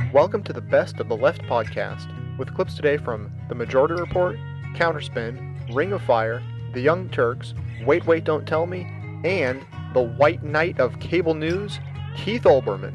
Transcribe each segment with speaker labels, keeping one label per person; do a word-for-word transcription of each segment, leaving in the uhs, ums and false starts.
Speaker 1: Welcome to the Best of the Left podcast, with clips today from The Majority Report, Counterspin, Ring of Fire, The Young Turks, Wait Wait Don't Tell Me, and the White Knight of Cable News, Keith Olbermann.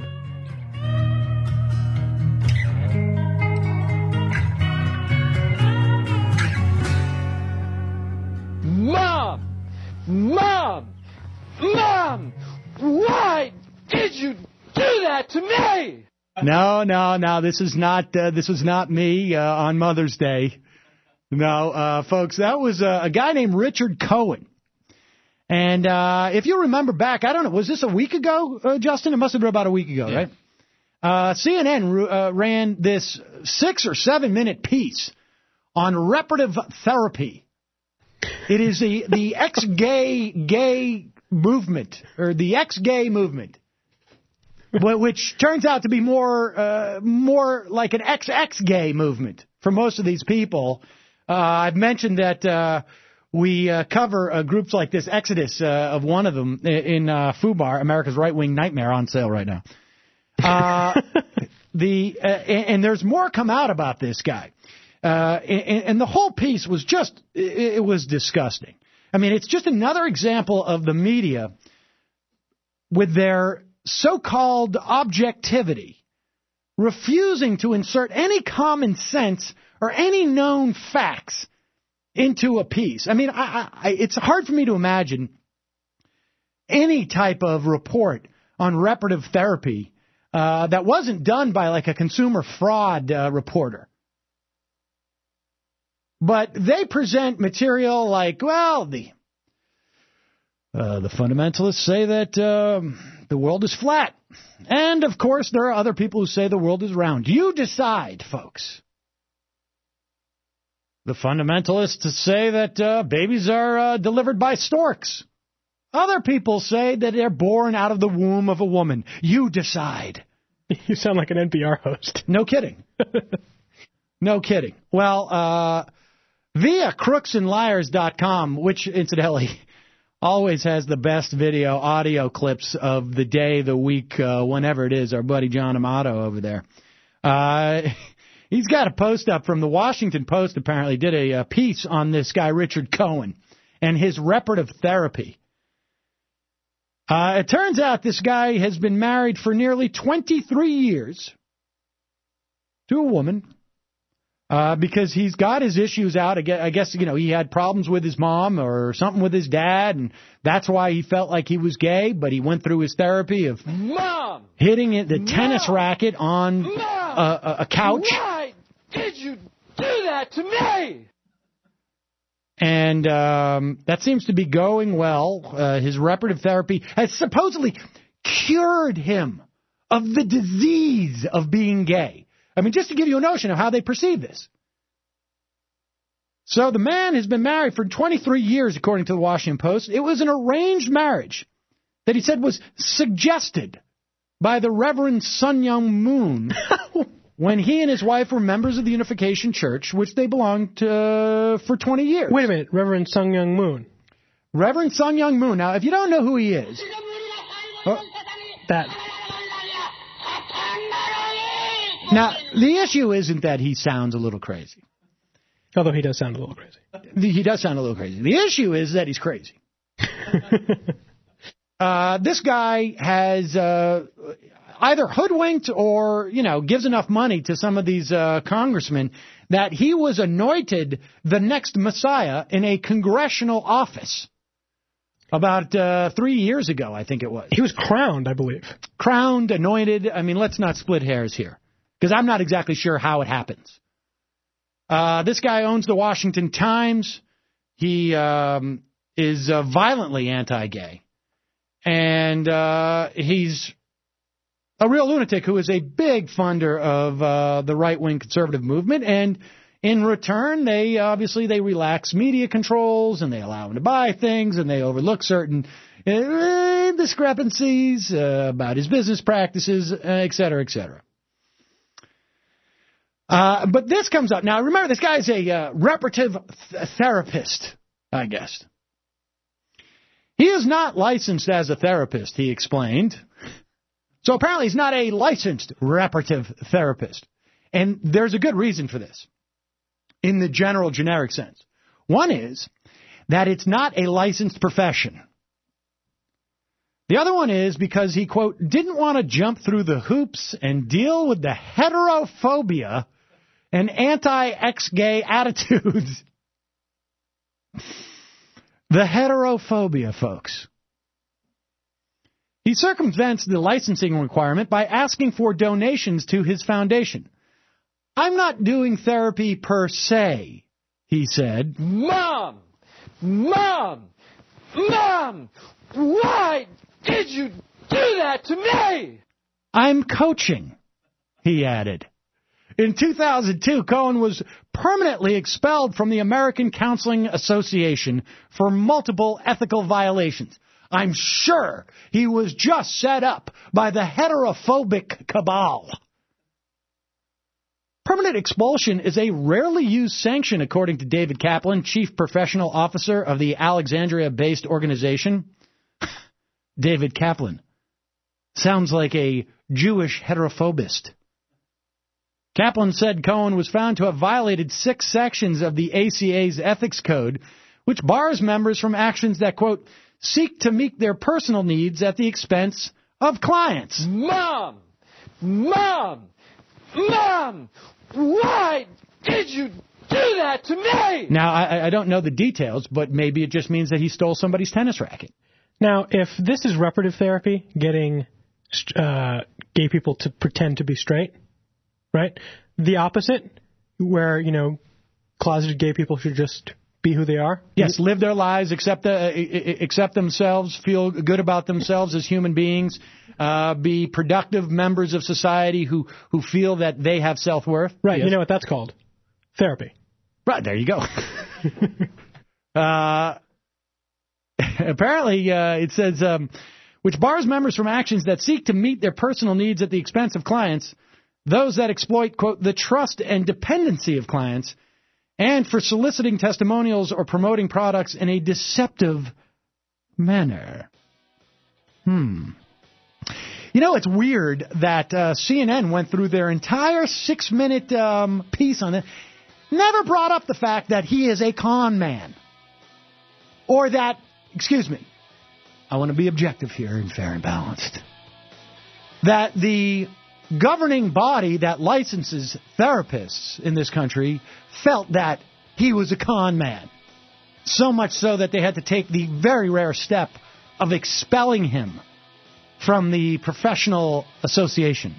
Speaker 2: Mom! Mom! Mom! Why did you do that to me?
Speaker 3: No, no, no. This is not. Uh, this was not me uh, on Mother's Day. No, uh, folks, that was uh, a guy named Richard Cohen. And uh, if you remember back, I don't know, was this a week ago, uh, Justin? It must have been about a week ago, yeah. right? Uh, C N N uh, ran this six or seven minute piece on reparative therapy. It is the the ex-gay gay movement or the ex-gay movement. Which turns out to be more uh, more like an X X gay movement for most of these people. Uh, I've mentioned that uh, we uh, cover uh, groups like this, Exodus uh, of one of them, in uh, FUBAR, America's Right-Wing Nightmare, on sale right now. Uh, the uh, and, and there's more come out about this guy. Uh, and, and the whole piece was just, it, it was disgusting. I mean, it's just another example of the media with their so-called objectivity, refusing to insert any common sense or any known facts into a piece. I mean, I, I, it's hard for me to imagine any type of report on reparative therapy uh, that wasn't done by like a consumer fraud uh, reporter. But they present material like, well, the uh, the fundamentalists say that Um, the world is flat. And, of course, there are other people who say the world is round. You decide, folks. The fundamentalists say that uh, babies are uh, delivered by storks. Other people say that they're born out of the womb of a woman. You decide.
Speaker 4: You sound like an N P R host.
Speaker 3: No kidding. No kidding. Well, uh, via crooks and liars dot com, which, incidentally, always has the best video, audio clips of the day, the week, uh, whenever it is. Our buddy John Amato over there. Uh, he's got a post up from the Washington Post, apparently, did a, a piece on this guy, Richard Cohen, and his reparative therapy. Uh, it turns out this guy has been married for nearly twenty-three years to a woman. Uh, because he's got his issues out. I guess, I guess, you know, he had problems with his mom or something with his dad, and that's why he felt like he was gay, but he went through his therapy of
Speaker 2: Mom!
Speaker 3: hitting it, the
Speaker 2: Mom!
Speaker 3: tennis racket on
Speaker 2: Mom!
Speaker 3: a, a couch.
Speaker 2: Why did you do that to me?
Speaker 3: And um, that seems to be going well. Uh, his reparative therapy has supposedly cured him of the disease of being gay. I mean, just to give you a notion of how they perceive this. So the man has been married for twenty-three years, according to the Washington Post. It was an arranged marriage that he said was suggested by the Reverend Sun Myung Moon when he and his wife were members of the Unification Church, which they belonged to uh, for twenty years.
Speaker 4: Wait a minute, Reverend Sun Myung Moon.
Speaker 3: Reverend Sun Myung Moon. Now, if you don't know who he is,
Speaker 4: oh, that...
Speaker 3: Now, the issue isn't that he sounds a little crazy.
Speaker 4: Although he does sound a little crazy.
Speaker 3: He does sound a little crazy. The issue is that he's crazy. uh, this guy has uh, either hoodwinked or, you know, gives enough money to some of these uh, congressmen that he was anointed the next Messiah in a congressional office. About uh, three years ago, I think it was.
Speaker 4: He was crowned, I believe.
Speaker 3: Crowned, anointed. I mean, let's not split hairs here, because I'm not exactly sure how it happens. Uh, this guy owns the Washington Times. He um, is uh, violently anti-gay. And uh, he's a real lunatic who is a big funder of uh, the right-wing conservative movement. And in return, they obviously they relax media controls, and they allow him to buy things, and they overlook certain uh, discrepancies uh, about his business practices, uh, et cetera, et cetera. Uh, but this comes up. Now, remember, this guy's a uh, reparative th- therapist, I guess. He is not licensed as a therapist, he explained. So apparently he's not a licensed reparative therapist. And there's a good reason for this in the general generic sense. One is that it's not a licensed profession. The other one is because he, quote, didn't want to jump through the hoops and deal with the heterophobia and anti-ex-gay attitudes. The heterophobia, folks. He circumvents the licensing requirement by asking for donations to his foundation. I'm not doing therapy per se, he said.
Speaker 2: Mom! Mom! Mom! Why did you do that to me?
Speaker 3: I'm coaching, he added. In two thousand two, Cohen was permanently expelled from the American Counseling Association for multiple ethical violations. I'm sure he was just set up by the heterophobic cabal. Permanent expulsion is a rarely used sanction, according to David Kaplan, chief professional officer of the Alexandria-based organization. David Kaplan. Sounds like a Jewish heterophobist. Kaplan said Cohen was found to have violated six sections of the A C A's ethics code, which bars members from actions that, quote, seek to meet their personal needs at the expense of clients.
Speaker 2: Mom! Mom! Mom! Why did you do that to me?
Speaker 3: Now, I, I don't know the details, but maybe it just means that he stole somebody's tennis racket.
Speaker 4: Now, if this is reparative therapy, getting uh, gay people to pretend to be straight, right? The opposite, where, you know, closeted gay people should just be who they are.
Speaker 3: Yes, live their lives, accept the, uh, accept themselves, feel good about themselves as human beings, uh, be productive members of society who, who feel that they have self-worth.
Speaker 4: Right,
Speaker 3: yes.
Speaker 4: You know what that's called? Therapy.
Speaker 3: Right, there you go. uh, apparently, uh, it says, um, which bars members from actions that seek to meet their personal needs at the expense of clients, those that exploit, quote, the trust and dependency of clients, and for soliciting testimonials or promoting products in a deceptive manner. Hmm. You know, it's weird that uh, C N N went through their entire six-minute um, piece on it, never brought up the fact that he is a con man. Or that, excuse me, I want to be objective here and fair and balanced, that the governing body that licenses therapists in this country felt that he was a con man. So much so that they had to take the very rare step of expelling him from the professional association.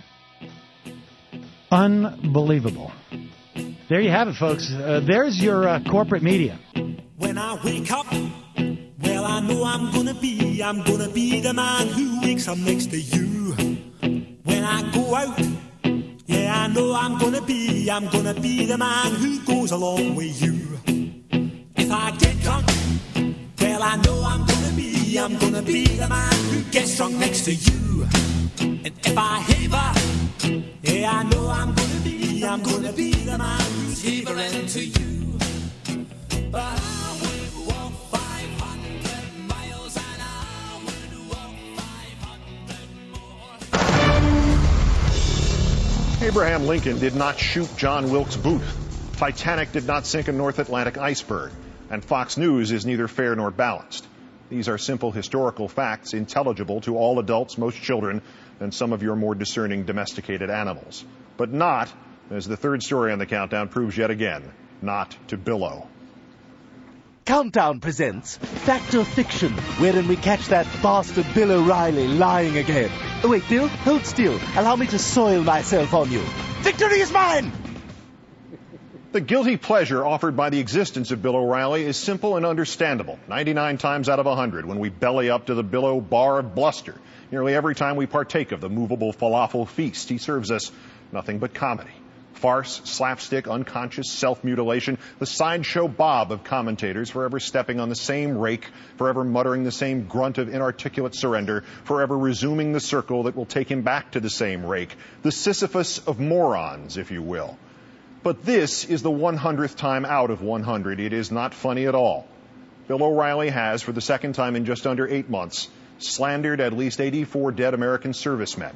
Speaker 3: Unbelievable. There you have it, folks. Uh, there's your uh, corporate media.
Speaker 5: When I wake up, well, I know I'm gonna be, I'm gonna be the man who wakes up next to you. When I go out, yeah, I know I'm gonna be, I'm gonna be the man who goes along with you. If I get drunk, well, I know I'm gonna be, I'm gonna be the man who gets drunk next to you. And if I haver, yeah, I know I'm gonna be, I'm gonna be the man who's havering to you. But I would walk five hundred miles and I would walk five hundred more.
Speaker 6: Abraham Lincoln did not shoot John Wilkes Booth. Titanic did not sink a North Atlantic iceberg. And Fox News is neither fair nor balanced. These are simple historical facts, intelligible to all adults, most children, and some of your more discerning domesticated animals. But not, as the third story on the countdown proves yet again, not to Billo.
Speaker 7: Countdown presents Fact or Fiction, wherein we catch that bastard Bill O'Reilly lying again. Oh wait, Bill, hold still. Allow me to soil myself on you. Victory is mine!
Speaker 6: The guilty pleasure offered by the existence of Bill O'Reilly is simple and understandable. ninety-nine times out of one hundred when we belly up to the Billo bar of bluster. Nearly every time we partake of the movable falafel feast, he serves us nothing but comedy. Farce, slapstick, unconscious self-mutilation, the sideshow Bob of commentators forever stepping on the same rake, forever muttering the same grunt of inarticulate surrender, forever resuming the circle that will take him back to the same rake. The Sisyphus of morons, if you will. But this is the one hundredth time out of one hundred. It is not funny at all. Bill O'Reilly has, for the second time in just under eight months, slandered at least eighty-four dead American servicemen.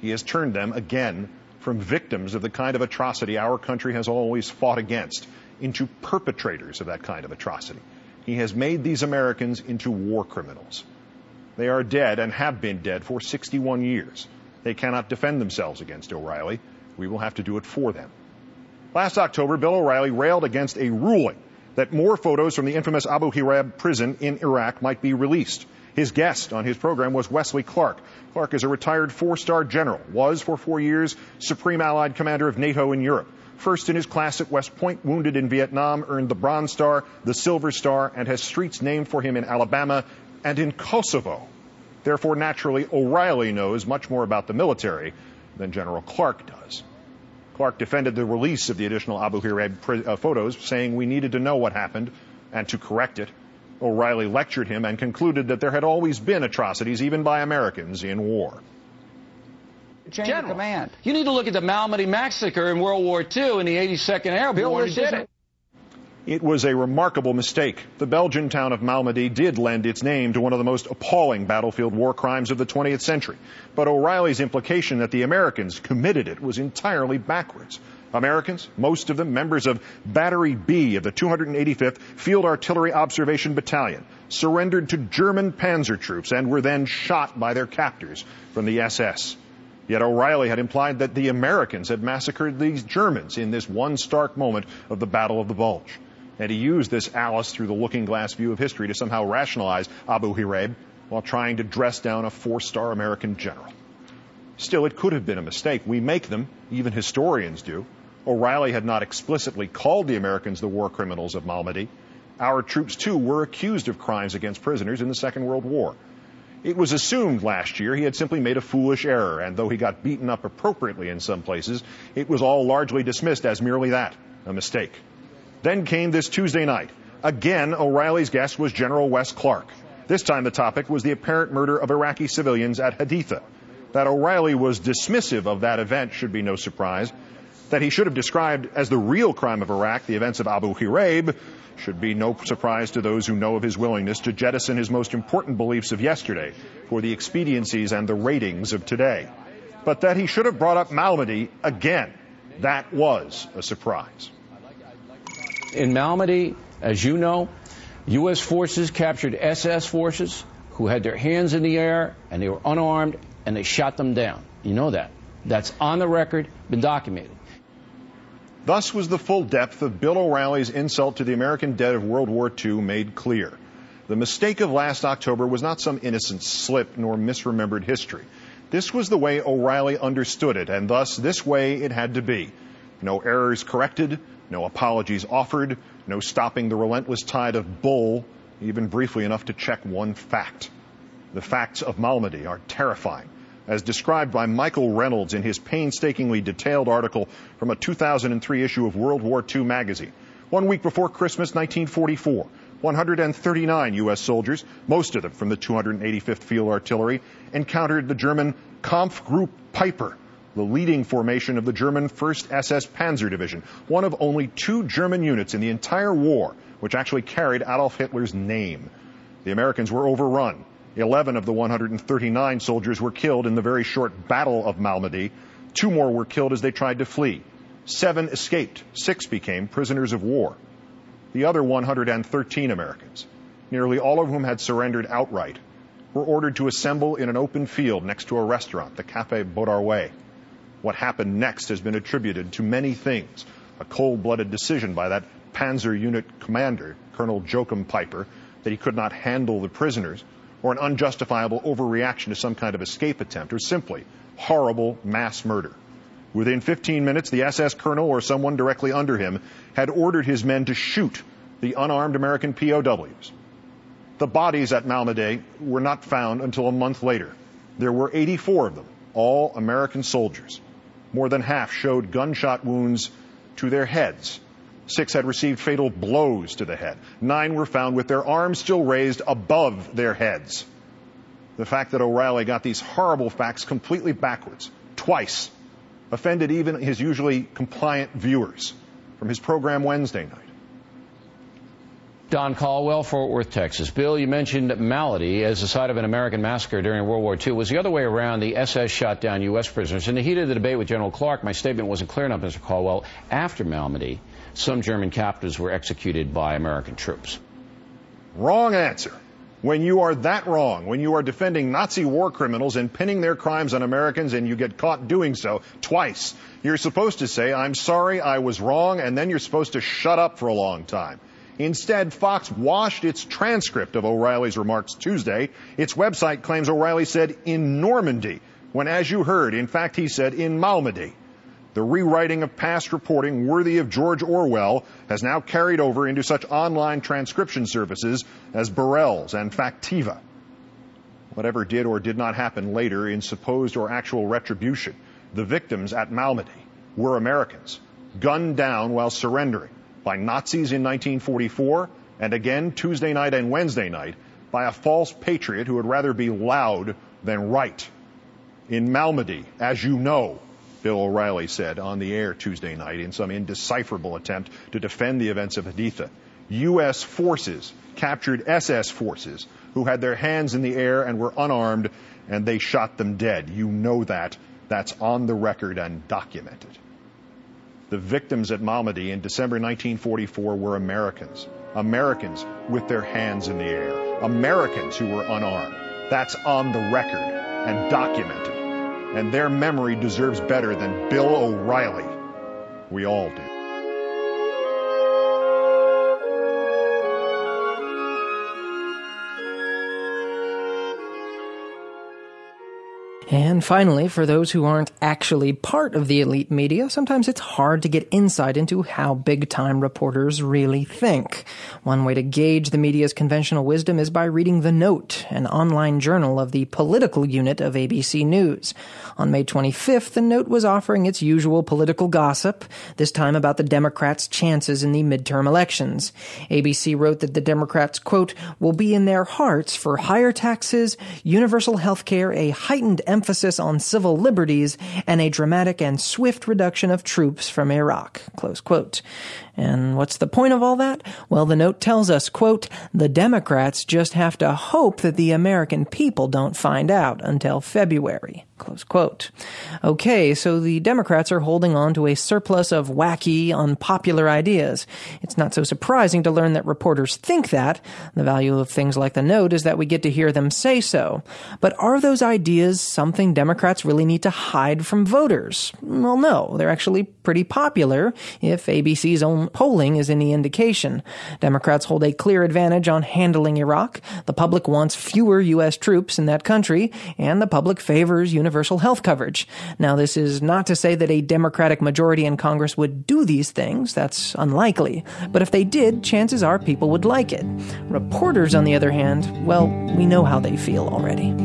Speaker 6: He has turned them again from victims of the kind of atrocity our country has always fought against into perpetrators of that kind of atrocity. He has made these Americans into war criminals. They are dead and have been dead for sixty-one years. They cannot defend themselves against O'Reilly. We will have to do it for them. Last October, Bill O'Reilly railed against a ruling that more photos from the infamous Abu Ghraib prison in Iraq might be released. His guest on his program was Wesley Clark. Clark is a retired four-star general, was for four years Supreme Allied Commander of NATO in Europe. First in his class at West Point, wounded in Vietnam, earned the Bronze Star, the Silver Star, and has streets named for him in Alabama and in Kosovo. Therefore, naturally, O'Reilly knows much more about the military than General Clark does. Clark defended the release of the additional Abu Ghraib uh, photos, saying we needed to know what happened and to correct it. O'Reilly lectured him and concluded that there had always been atrocities, even by Americans, in war.
Speaker 2: Chain of command. You need to look at the Malmedy massacre in World War Two in the eighty-second Airborne. Did it.
Speaker 6: It was a remarkable mistake. The Belgian town of Malmedy did lend its name to one of the most appalling battlefield war crimes of the twentieth century. But O'Reilly's implication that the Americans committed it was entirely backwards. Americans, most of them members of Battery B of the two hundred eighty-fifth Field Artillery Observation Battalion, surrendered to German panzer troops and were then shot by their captors from the S S. Yet O'Reilly had implied that the Americans had massacred these Germans in this one stark moment of the Battle of the Bulge. And he used this Alice through the looking glass view of history to somehow rationalize Abu Ghraib while trying to dress down a four-star American general. Still, it could have been a mistake. We make them, even historians do. O'Reilly had not explicitly called the Americans the war criminals of Malmedy. Our troops, too, were accused of crimes against prisoners in the Second World War. It was assumed last year he had simply made a foolish error, and though he got beaten up appropriately in some places, it was all largely dismissed as merely that, a mistake. Then came this Tuesday night. Again, O'Reilly's guest was General Wes Clark. This time the topic was the apparent murder of Iraqi civilians at Haditha. That O'Reilly was dismissive of that event should be no surprise. That he should have described as the real crime of Iraq the events of Abu Ghraib should be no surprise to those who know of his willingness to jettison his most important beliefs of yesterday for the expediencies and the ratings of today. But that he should have brought up Malmedy again, that was a surprise.
Speaker 2: In Malmedy, as you know, U S forces captured S S forces who had their hands in the air and they were unarmed and they shot them down. You know that. That's on the record, been documented.
Speaker 6: Thus was the full depth of Bill O'Reilly's insult to the American dead of World War Two made clear. The mistake of last October was not some innocent slip nor misremembered history. This was the way O'Reilly understood it, and thus this way it had to be. No errors corrected, no apologies offered, no stopping the relentless tide of bull, even briefly enough to check one fact. The facts of Malmedy are terrifying, as described by Michael Reynolds in his painstakingly detailed article from a two thousand three issue of World War Two magazine. One week before Christmas nineteen forty-four, one hundred thirty-nine U S soldiers, most of them from the two hundred eighty-fifth Field Artillery, encountered the German Kampfgruppe Piper, the leading formation of the German first S S Panzer Division, one of only two German units in the entire war which actually carried Adolf Hitler's name. The Americans were overrun. Eleven of the one hundred thirty-nine soldiers were killed in the very short Battle of Malmedy. Two more were killed as they tried to flee. Seven escaped. Six became prisoners of war. The other one hundred thirteen Americans, nearly all of whom had surrendered outright, were ordered to assemble in an open field next to a restaurant, the Café Bodarway. What happened next has been attributed to many things. A cold-blooded decision by that Panzer Unit commander, Colonel Joachim Piper, that he could not handle the prisoners, or an unjustifiable overreaction to some kind of escape attempt, or simply horrible mass murder. Within fifteen minutes, the S S colonel or someone directly under him had ordered his men to shoot the unarmed American P O Ws. The bodies at Malmedy were not found until a month later. There were eighty-four of them, all American soldiers. More than half showed gunshot wounds to their heads. Six had received fatal blows to the head. Nine were found with their arms still raised above their heads. The fact that O'Reilly got these horrible facts completely backwards, twice, offended even his usually compliant viewers from his program Wednesday night.
Speaker 2: Don Caldwell, Fort Worth, Texas. Bill, you mentioned Malady as the site of an American massacre during World War Two. Was the other way around. The S S shot down U S prisoners. In the heat of the debate with General Clark, my statement wasn't clear enough, Mister Caldwell. After Malmedy, some German captives were executed by American troops.
Speaker 6: Wrong answer. When you are that wrong, when you are defending Nazi war criminals and pinning their crimes on Americans and you get caught doing so twice, you're supposed to say, I'm sorry, I was wrong, and then you're supposed to shut up for a long time. Instead, Fox washed its transcript of O'Reilly's remarks Tuesday. Its website claims O'Reilly said in Normandy, when, as you heard, in fact, he said in Malmedy. The rewriting of past reporting worthy of George Orwell has now carried over into such online transcription services as Burrell's and Factiva. Whatever did or did not happen later in supposed or actual retribution, the victims at Malmedy were Americans, gunned down while surrendering by Nazis in nineteen forty-four, and again Tuesday night and Wednesday night by a false patriot who would rather be loud than right. In Malmedy, as you know, Bill O'Reilly said on the air Tuesday night in some indecipherable attempt to defend the events of Haditha, U S forces captured S S forces who had their hands in the air and were unarmed, and they shot them dead. You know that. That's on the record and documented. The victims at Malmedy in December nineteen forty-four were Americans. Americans with their hands in the air. Americans who were unarmed. That's on the record and documented. And their memory deserves better than Bill O'Reilly. We all do.
Speaker 8: And finally, for those who aren't actually part of the elite media, sometimes it's hard to get insight into how big-time reporters really think. One way to gauge the media's conventional wisdom is by reading The Note, an online journal of the political unit of A B C News. On May twenty-fifth, The Note was offering its usual political gossip, this time about the Democrats' chances in the midterm elections. A B C wrote that the Democrats, quote, will be in their hearts for higher taxes, universal health care, a heightened emphasis on civil liberties, and a dramatic and swift reduction of troops from Iraq, close quote. And what's the point of all that? Well, the Note tells us, quote, the Democrats just have to hope that the American people don't find out until February, close quote. Okay, so the Democrats are holding on to a surplus of wacky, unpopular ideas. It's not so surprising to learn that reporters think that. The value of things like the Note is that we get to hear them say so. But are those ideas something Democrats really need to hide from voters? Well, no, they're actually pretty popular, if A B C's own polling is any indication. Democrats hold a clear advantage on handling Iraq. The public wants fewer U S troops in that country, and the public favors universal health coverage. Now, this is not to say that a Democratic majority in Congress would do these things. That's unlikely. But if they did, chances are people would like it. Reporters, on the other hand, well, we know how they feel already.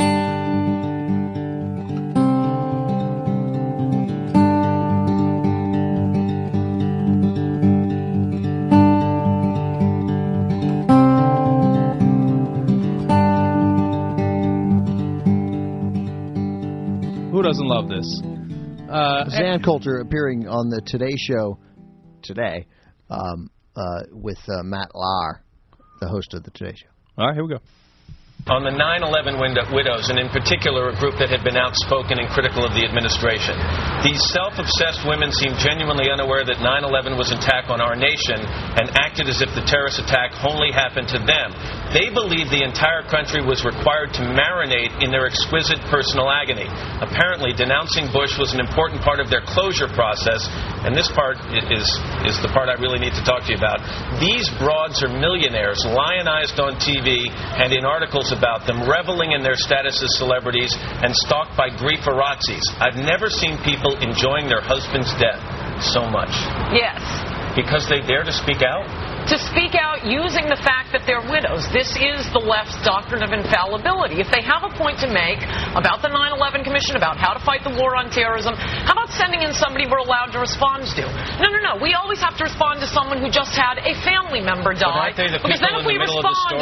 Speaker 9: Who doesn't love this? Uh,
Speaker 10: Zan Coulter appearing on the Today Show today um, uh, with uh, Matt Lauer, the host of the Today Show.
Speaker 9: All right, here we go.
Speaker 11: On the nine eleven widows, and in particular a group that had been outspoken and critical of the administration. These self-obsessed women seemed genuinely unaware that nine eleven was an attack on our nation and acted as if the terrorist attack only happened to them. They believed the entire country was required to marinate in their exquisite personal agony. Apparently, denouncing Bush was an important part of their closure process, and this part is, is the part I really need to talk to you about. These broads are millionaires, lionized on T V and in articles about them, reveling in their status as celebrities and stalked by grieferazzis. I've never seen people enjoying their husband's death so much.
Speaker 12: Yes.
Speaker 11: Because they dare to speak out?
Speaker 12: To speak out using the fact that they're widows. This is the left's doctrine of infallibility. If they have a point to make about the nine eleven Commission, about how to fight the war on terrorism, how about sending in somebody we're allowed to respond to? No, no, no. We always have to respond to someone who just had a family member die.
Speaker 11: But aren't they the
Speaker 12: because then
Speaker 11: people
Speaker 12: if
Speaker 11: in
Speaker 12: we
Speaker 11: the middle of the
Speaker 12: respond,
Speaker 11: story?
Speaker 12: oh,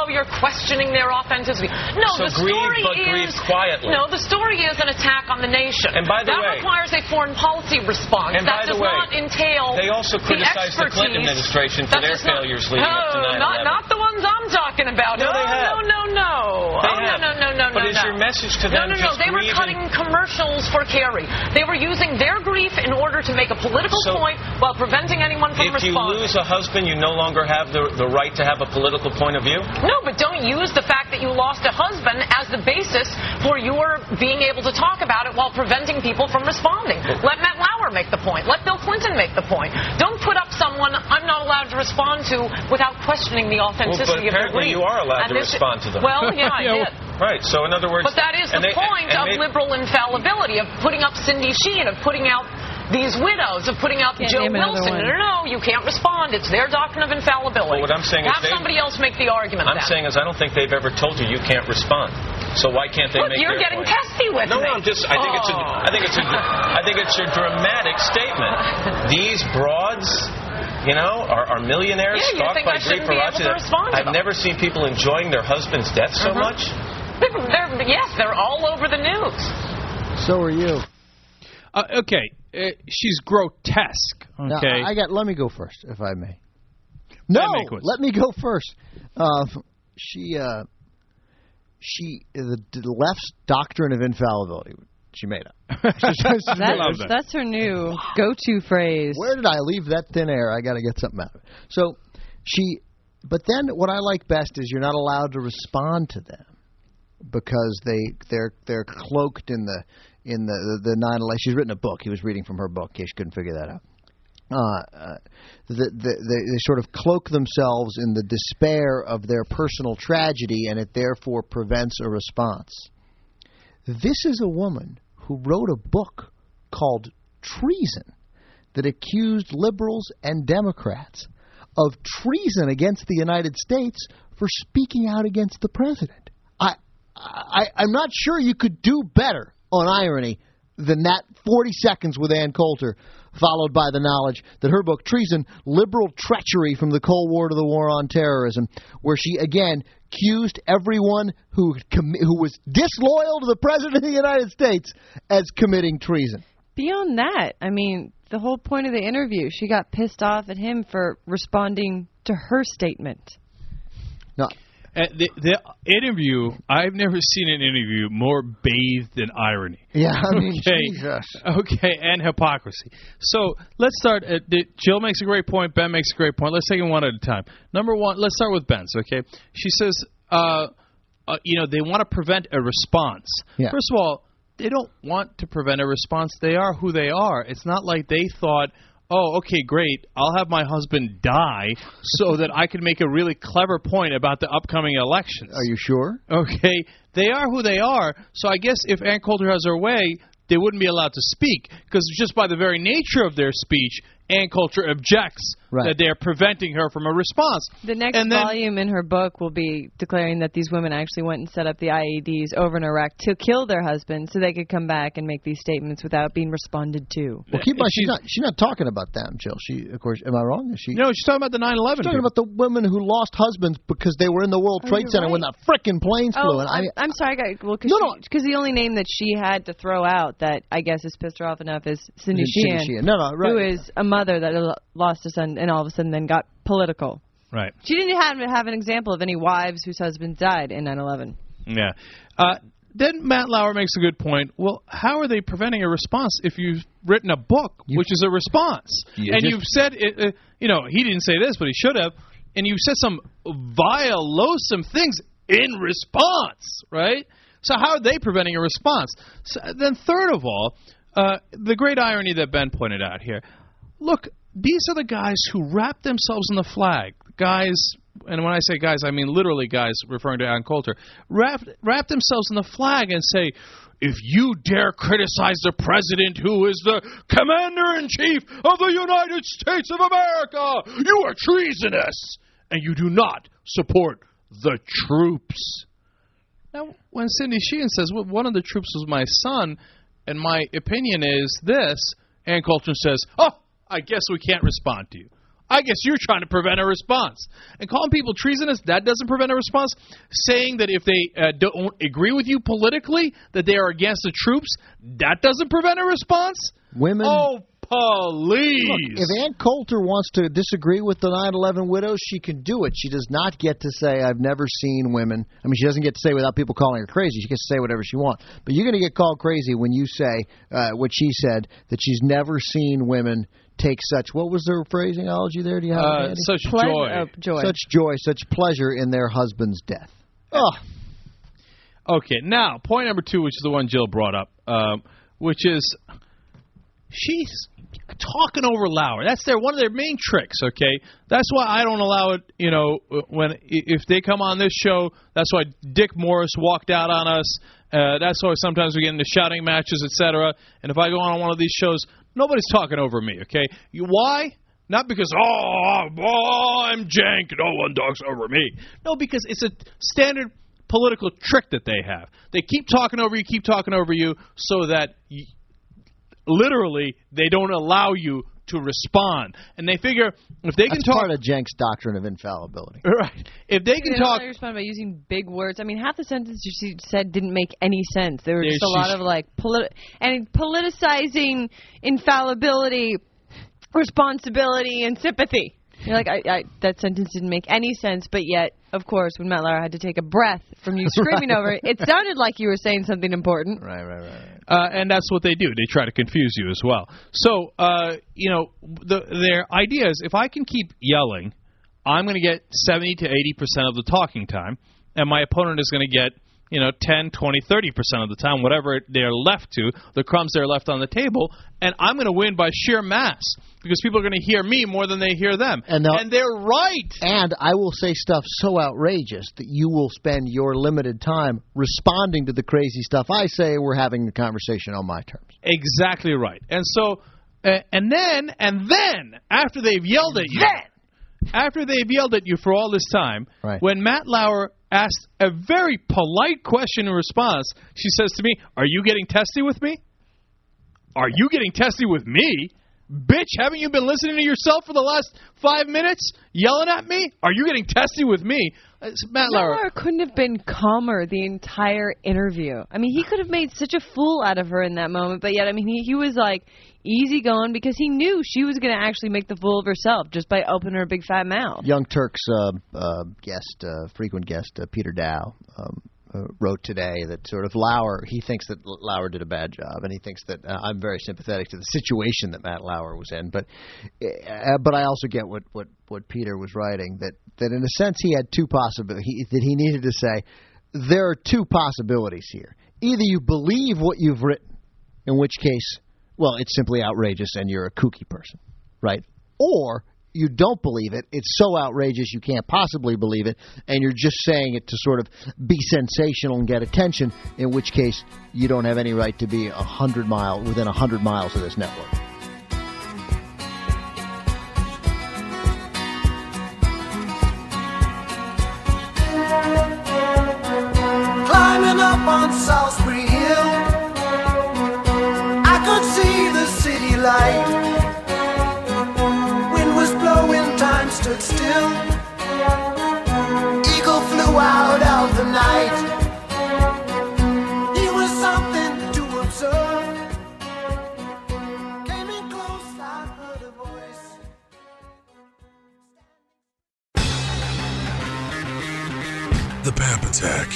Speaker 12: you're questioning their authenticity. No,
Speaker 11: so
Speaker 12: the
Speaker 11: grieve,
Speaker 12: story
Speaker 11: but
Speaker 12: is
Speaker 11: grieve quietly.
Speaker 12: no, the story is an attack on the nation.
Speaker 11: And by the
Speaker 12: that
Speaker 11: way,
Speaker 12: requires a foreign policy response.
Speaker 11: And
Speaker 12: that
Speaker 11: by the
Speaker 12: does
Speaker 11: way,
Speaker 12: not entail
Speaker 11: they also criticized the,
Speaker 12: the
Speaker 11: Clinton administration for
Speaker 12: that
Speaker 11: their
Speaker 12: does not,
Speaker 11: failures leading
Speaker 12: no,
Speaker 11: up to nine eleven.
Speaker 12: not not the ones I'm talking about.
Speaker 11: No,
Speaker 12: oh,
Speaker 11: they have.
Speaker 12: no, no, no.
Speaker 11: They
Speaker 12: oh,
Speaker 11: have.
Speaker 12: no, no, no, no,
Speaker 11: But
Speaker 12: no.
Speaker 11: is your message to them
Speaker 12: No, no, no.
Speaker 11: just
Speaker 12: They were
Speaker 11: grieve
Speaker 12: cutting
Speaker 11: and-
Speaker 12: commercials for Kerry. They were using their grief in order to make a political
Speaker 11: So,
Speaker 12: point while preventing anyone from
Speaker 11: If you
Speaker 12: responding.
Speaker 11: lose a husband, you no longer have the, the right to have a political point of view?
Speaker 12: No, but don't use the fact that you lost a husband as the basis for your being able to talk about it while preventing people from responding. Let Matt Lauer make the point. Let Bill Clinton make the point. Don't put up someone I'm not allowed to respond to without questioning the authenticity
Speaker 11: well, but
Speaker 12: of their
Speaker 11: apparently
Speaker 12: grief.
Speaker 11: you are allowed
Speaker 12: And
Speaker 11: to
Speaker 12: this-
Speaker 11: respond to them.
Speaker 12: Well, yeah, I
Speaker 11: Yeah,
Speaker 12: did.
Speaker 11: Right, so in other words...
Speaker 12: But that is the
Speaker 11: and they-
Speaker 12: point
Speaker 11: and
Speaker 12: of
Speaker 11: they-
Speaker 12: liberal infallibility, of putting up Cindy Sheehan, of putting out these widows, of putting out
Speaker 13: Can't
Speaker 12: Joe
Speaker 13: name another
Speaker 12: Wilson.
Speaker 13: one.
Speaker 12: No, no, no, you can't respond. It's their doctrine of infallibility.
Speaker 11: Well, what I'm saying is
Speaker 12: Have
Speaker 11: they-
Speaker 12: somebody else make the argument
Speaker 11: I'm
Speaker 12: then.
Speaker 11: saying is I don't think they've ever told you you can't respond. So why can't they
Speaker 12: Look,
Speaker 11: make
Speaker 12: you're
Speaker 11: their
Speaker 12: getting
Speaker 11: point?
Speaker 12: testy with
Speaker 11: no,
Speaker 12: me.
Speaker 11: No, I'm just. I think it's a.
Speaker 12: Oh.
Speaker 11: I think it's a. I think it's a dramatic statement. These broads, you know, are, are millionaires
Speaker 12: Yeah, you
Speaker 11: stalked
Speaker 12: think
Speaker 11: by
Speaker 12: I shouldn't
Speaker 11: Greek
Speaker 12: be able
Speaker 11: paparazzi.
Speaker 12: to respond to
Speaker 11: I've
Speaker 12: them.
Speaker 11: never seen people enjoying their husband's death so
Speaker 12: Mhm.
Speaker 11: much.
Speaker 12: They're, they're, yes, they're all over the news.
Speaker 10: So are you.
Speaker 9: Uh, okay, uh, she's grotesque.
Speaker 10: Now,
Speaker 9: Okay,
Speaker 10: I got. Let me go first, if I may. No,
Speaker 9: Mankiewicz.
Speaker 10: let me go first. Uh, she, uh, she, the, the left's doctrine of infallibility. She made up. She's- she's made
Speaker 13: That's,
Speaker 10: up.
Speaker 13: that's her new go-to phrase.
Speaker 10: Where did I leave that thin air? I got to get something out of it. So she, but then what I like best is you're not allowed to respond to them because they they're they're cloaked in the in the the, the nine eleven. She's written a book. He was reading from her book. In case you couldn't figure that out. Uh, uh, the, the, the, they sort of cloak themselves in the despair of their personal tragedy, and it therefore prevents a response. This is a woman who wrote a book called Treason that accused liberals and Democrats of treason against the United States for speaking out against the president. I, I, I'm not sure you could do better on irony than that forty seconds with Ann Coulter, followed by the knowledge that her book, Treason, Liberal Treachery from the Cold War to the War on Terrorism, where she, again, accused everyone who com- who was disloyal to the President of the United States as committing treason.
Speaker 13: Beyond that, I mean, the whole point of the interview, she got pissed off at him for responding to her statement.
Speaker 10: No.
Speaker 9: Uh, the, the interview, I've never seen an interview more bathed in irony.
Speaker 10: Yeah, I mean,
Speaker 9: okay.
Speaker 10: Jesus.
Speaker 9: Okay, and hypocrisy. So let's start. At the, Jill makes a great point. Ben makes a great point. Let's take them one at a time. Number one, let's start with Ben's, okay? She says, uh, uh, you know, they want to prevent a response.
Speaker 10: Yeah.
Speaker 9: First of all, they don't want to prevent a response. They are who they are. It's not like they thought, oh, okay, great, I'll have my husband die so that I can make a really clever point about the upcoming elections.
Speaker 10: Are you sure?
Speaker 9: Okay, they are who they are, so I guess if Ann Coulter has her way, they wouldn't be allowed to speak, because just by the very nature of their speech, Ann Coulter objects
Speaker 10: Right.
Speaker 9: that they're preventing her from a response.
Speaker 13: The next
Speaker 9: And then-
Speaker 13: volume in her book will be declaring that these women actually went and set up the I E Ds over in Iraq to kill their husbands so they could come back and make these statements without being responded to.
Speaker 10: Well, keep in mind, she's not, she's not talking about them, Jill. She, of course, am I wrong? Is she?
Speaker 9: No, she's talking about the nine eleven.
Speaker 10: She's talking about the women who lost husbands because they were in the World
Speaker 13: Oh,
Speaker 10: Trade
Speaker 13: you're
Speaker 10: Center
Speaker 13: right.
Speaker 10: when the frickin' planes flew.
Speaker 13: Oh,
Speaker 10: And I,
Speaker 13: I'm, I'm sorry, I got well, because
Speaker 10: No, no.
Speaker 13: the only name that she had to throw out that I guess has pissed her off enough is Cindy
Speaker 10: Cindy
Speaker 13: Sheehan,
Speaker 10: Sheehan. No, no, right.
Speaker 13: who is a mother that lo- lost a son and all of a sudden then got political.
Speaker 9: Right.
Speaker 13: She didn't have have an example of any wives whose husbands died in nine eleven.
Speaker 9: Yeah. Uh, then Matt Lauer makes a good point. Well, how are they preventing a response if you've written a book, which is a response?
Speaker 10: You
Speaker 9: and
Speaker 10: just-
Speaker 9: you've said, it, uh, you know, he didn't say this, but he should have. And you've said some vile, loathsome things in response, right? So how are they preventing a response? So, then third of all, uh, the great irony that Ben pointed out here. Look, these are the guys who wrap themselves in the flag. Guys, and when I say guys, I mean literally guys, referring to Ann Coulter, wrap, wrap themselves in the flag and say, if you dare criticize the president who is the commander-in-chief of the United States of America, you are treasonous, and you do not support the troops. Now, when Cindy Sheehan says, well, one of the troops was my son, and my opinion is this, Ann Coulter says, oh, I guess we can't respond to you. I guess you're trying to prevent a response. And calling people treasonous, that doesn't prevent a response. Saying that if they uh, don't agree with you politically, that they are against the troops, that doesn't prevent a response?
Speaker 10: Women.
Speaker 9: Oh, please.
Speaker 10: Look, if Ann Coulter wants to disagree with the nine eleven widows, she can do it. She does not get to say, I've never seen women. I mean, she doesn't get to say without people calling her crazy. She gets to say whatever she wants. But you're going to get called crazy when you say uh, what she said, that she's never seen women take such, what was their phraseology there? Do you have
Speaker 9: uh,
Speaker 10: it,
Speaker 9: such
Speaker 13: Ple-
Speaker 9: joy.
Speaker 13: Oh, joy.
Speaker 10: Such joy, such pleasure in their husband's death. Oh.
Speaker 9: Okay, now, point number two, which is the one Jill brought up, um, which is she's talking over Lauer. That's their one of their main tricks, okay? That's why I don't allow it, you know, when if they come on this show, that's why Dick Morris walked out on us. Uh, that's why sometimes we get into shouting matches, et cetera. And if I go on one of these shows, nobody's talking over me, okay? You, why? Not because, oh, oh, I'm jank, no one talks over me. No, because it's a standard political trick that they have. They keep talking over you, keep talking over you, so that you, literally they don't allow you to respond. And they figure if they
Speaker 10: That's
Speaker 9: can talk...
Speaker 10: part of Jenk's doctrine of infallibility.
Speaker 9: Right. If they can
Speaker 13: they
Speaker 9: talk...
Speaker 13: They respond by using big words. I mean, half the sentences she said didn't make any sense. There were
Speaker 9: There
Speaker 13: just a
Speaker 9: she's-
Speaker 13: lot of, like, politi- and politicizing infallibility, responsibility, and sympathy. You're like, I, I, that sentence didn't make any sense, but yet, of course, when Matt Lauer had to take a breath from you screaming
Speaker 10: Right.
Speaker 13: over it, it sounded like you were saying something important.
Speaker 10: Right, right, right.
Speaker 9: Uh, and that's what they do. They try to confuse you as well. So, uh, you know, the, their idea is if I can keep yelling, I'm going to get seventy to eighty percent of the talking time, and my opponent is going to get, you know, ten, twenty, thirty percent of the time, whatever they're left to, the crumbs they're left on the table, and I'm going to win by sheer mass because people are going to hear me more than they hear them.
Speaker 10: And, they'll-
Speaker 9: and they're right.
Speaker 10: And I will say stuff so outrageous that you will spend your limited time responding to the crazy stuff I say. We're having the conversation on my terms.
Speaker 9: Exactly right. And so, uh, and then, and then, after they've yelled at you, then! after they've yelled at you for all this time,
Speaker 10: Right.
Speaker 9: when Matt Lauer asked a very polite question in response, she says to me, are you getting testy with me? Are you getting testy with me? Bitch, haven't you been listening to yourself for the last five minutes? Yelling at me? Are you getting testy with me? Uh, Matt Lauer.
Speaker 13: Lauer couldn't have been calmer the entire interview. I mean, he could have made such a fool out of her in that moment, but yet, I mean, he, he was like easy going because he knew she was going to actually make the fool of herself just by opening her big fat mouth.
Speaker 10: Young Turks uh, uh, guest, uh, frequent guest, uh, Peter Dow, um, uh, wrote today that sort of Lauer, he thinks that Lauer did a bad job, and he thinks that uh, I'm very sympathetic to the situation that Matt Lauer was in. But uh, but I also get what, what, what Peter was writing, that, that in a sense he had two possibilities, he, that he needed to say, there are two possibilities here. Either you believe what you've written, in which case, well, it's simply outrageous and you're a kooky person, right? Or you don't believe it, it's so outrageous you can't possibly believe it, and you're just saying it to sort of be sensational and get attention, in which case you don't have any right to be a hundred mile within a hundred miles of this network.
Speaker 5: Climbing up on Salisbury Hill, I could see the city light. Wind was blowing, time stood still. Eagle flew out of the night. He was something to observe. Came in close, I heard a voice.
Speaker 14: The Pap Attack.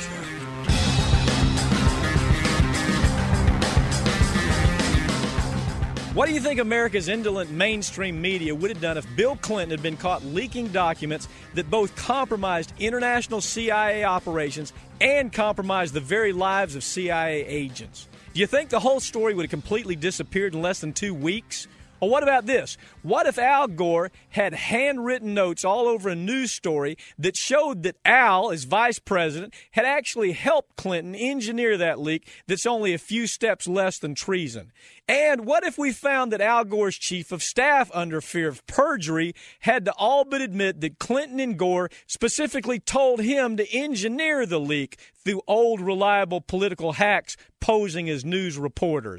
Speaker 15: What do you think America's indolent mainstream media would have done if Bill Clinton had been caught leaking documents that both compromised international C I A operations and compromised the very lives of C I A agents? Do you think the whole story would have completely disappeared in less than two weeks? Or what about this? What if Al Gore had handwritten notes all over a news story that showed that Al, as vice president, had actually helped Clinton engineer that leak that's only a few steps less than treason? And what if we found that Al Gore's chief of staff, under fear of perjury, had to all but admit that Clinton and Gore specifically told him to engineer the leak through old, reliable political hacks posing as news reporters?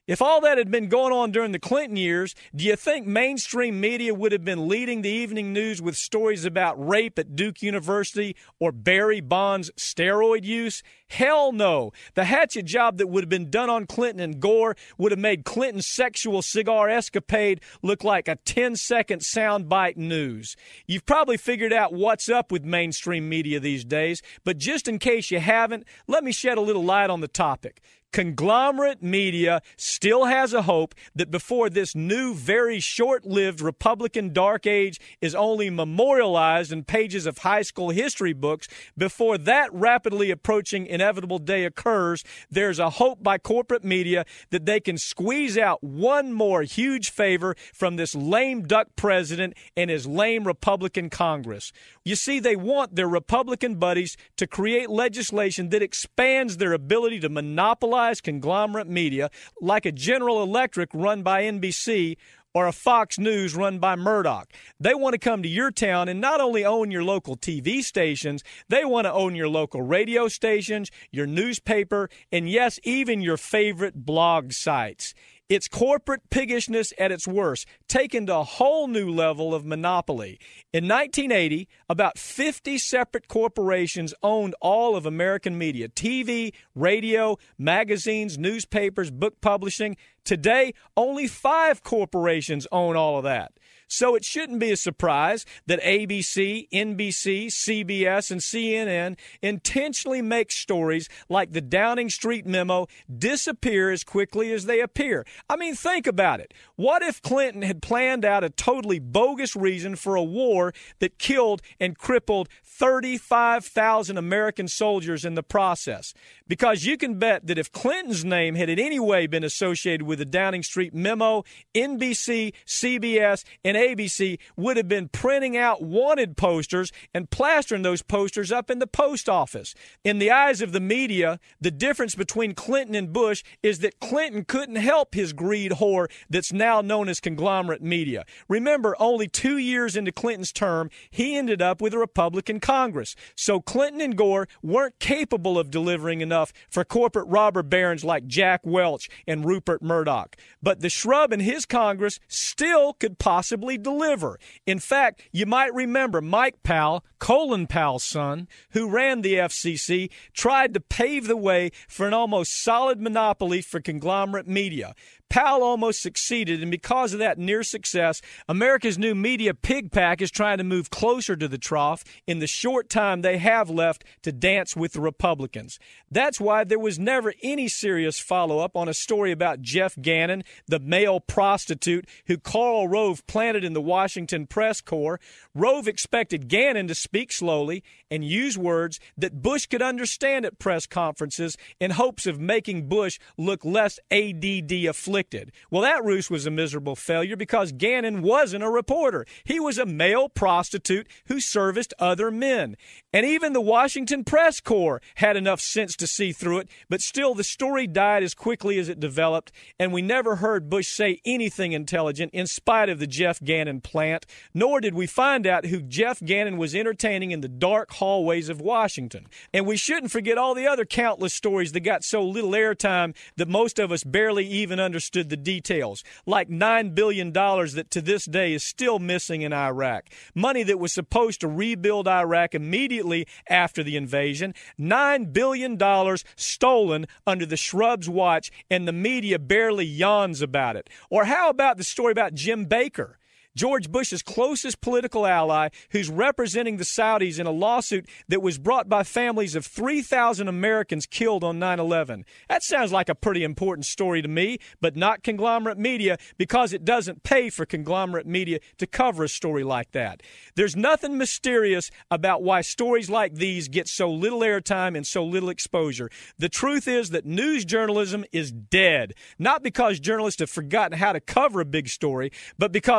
Speaker 15: If all that had been going on during the Clinton years, do you think mainstream media would have been leading the evening news with stories about rape at Duke University or Barry Bonds' steroid use? Hell no. The hatchet job that would have been done on Clinton and Gore would have made Clinton's sexual cigar escapade look like a ten-second soundbite news. You've probably figured out what's up with mainstream media these days, but just in case you haven't, let me shed a little light on the topic. Conglomerate media still has a hope that before this new, very short-lived Republican dark age is only memorialized in pages of high school history books, before that rapidly approaching inevitable day occurs, there's a hope by corporate media that they can squeeze out one more huge favor from this lame duck president and his lame Republican Congress. You see, they want their Republican buddies to create legislation that expands their ability to monopolize conglomerate media, like a General Electric run by N B C or a Fox News run by Murdoch. They want to come to your town and not only own your local T V stations, they want to own your local radio stations, your newspaper, and yes, even your favorite blog sites. It's corporate piggishness at its worst, taken to a whole new level of monopoly. In nineteen eighty, about fifty separate corporations owned all of American media, T V, radio, magazines, newspapers, book publishing. Today, only five corporations own all of that. So it shouldn't be a surprise that A B C, N B C, C B S, and C N N intentionally make stories like the Downing Street memo disappear as quickly as they appear. I mean, think about it. What if Clinton had planned out a totally bogus reason for a war that killed and crippled thirty-five thousand American soldiers in the process? Because you can bet that if Clinton's name had in any way been associated with the Downing Street memo, N B C, C B S, and A B C would have been printing out wanted posters and plastering those posters up in the post office. In the eyes of the media, the difference between Clinton and Bush is that Clinton couldn't help his greed whore that's now known as conglomerate media. Remember, only two years into Clinton's term, he ended up with a Republican Congress. So Clinton and Gore weren't capable of delivering enough for corporate robber barons like Jack Welch and Rupert Murdoch. But the shrub in his Congress still could possibly deliver. In fact, you might remember Mike Powell, Colin Powell's son, who ran the F C C, tried to pave the way for an almost solid monopoly for conglomerate media. Powell almost succeeded, and because of that near success, America's new media pig pack is trying to move closer to the trough in the short time they have left to dance with the Republicans. That's why there was never any serious follow-up on a story about Jeff Gannon, the male prostitute who Karl Rove planted in the Washington press corps. Rove expected Gannon to speak slowly and use words that Bush could understand at press conferences in hopes of making Bush look less A D D afflicted. Well, that ruse was a miserable failure because Gannon wasn't a reporter. He was a male prostitute who serviced other men. And even the Washington press corps had enough sense to see through it, but still the story died as quickly as it developed, and we never heard Bush say anything intelligent in spite of the Jeff Gannon plant, nor did we find out who Jeff Gannon was entertaining in the dark hallways of Washington. And we shouldn't forget all the other countless stories that got so little airtime that most of us barely even understood the details, like nine billion dollars that to this day is still missing in Iraq, money that was supposed to rebuild Iraq immediately after the invasion, nine billion dollars stolen under the shrub's watch, and the media barely yawns about it. Or how about the story about Jim Baker, George Bush's closest political ally, who's representing the Saudis in a lawsuit that was brought by families of three thousand Americans killed on nine eleven. That sounds like a pretty important story to me, but not conglomerate media, because it doesn't pay for conglomerate media to cover a story like that. There's nothing mysterious about why stories like these get so little airtime and so little exposure. The truth is that news journalism is dead, not because journalists have forgotten how to cover a big story, but because major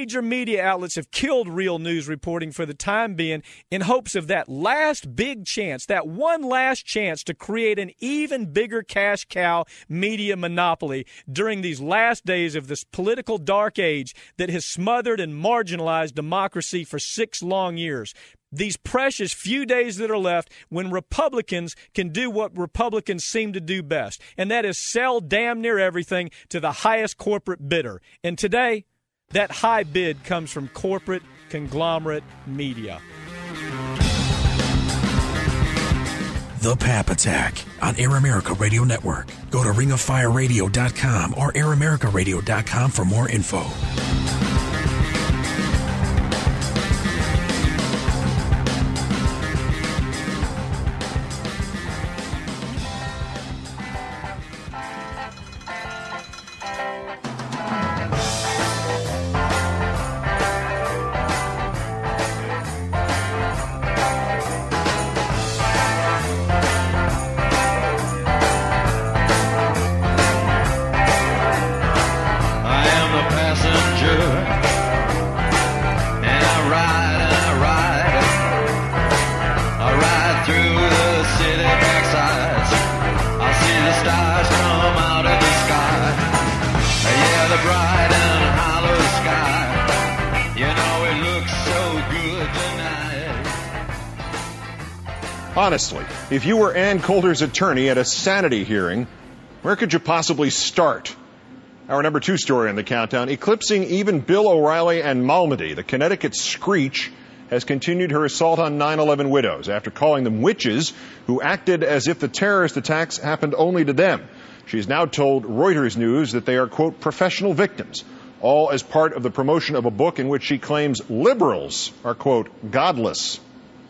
Speaker 15: major media outlets have killed real news reporting for the time being in hopes of that last big chance, that one last chance to create an even bigger cash cow media monopoly during these last days of this political dark age that has smothered and marginalized democracy for six long years. These precious few days that are left when Republicans can do what Republicans seem to do best, and that is sell damn near everything to the highest corporate bidder. And today, that high bid comes from corporate conglomerate media.
Speaker 14: The Pap Attack on Air America Radio Network. Go to ring of fire radio dot com or air america radio dot com for more info.
Speaker 6: Honestly, if you were Ann Coulter's attorney at a sanity hearing, where could you possibly start? Our number two story on the countdown, eclipsing even Bill O'Reilly and Malmedy, the Connecticut Screech has continued her assault on nine eleven widows after calling them witches who acted as if the terrorist attacks happened only to them. She's now told Reuters News that they are, quote, professional victims, all as part of the promotion of a book in which she claims liberals are, quote, godless.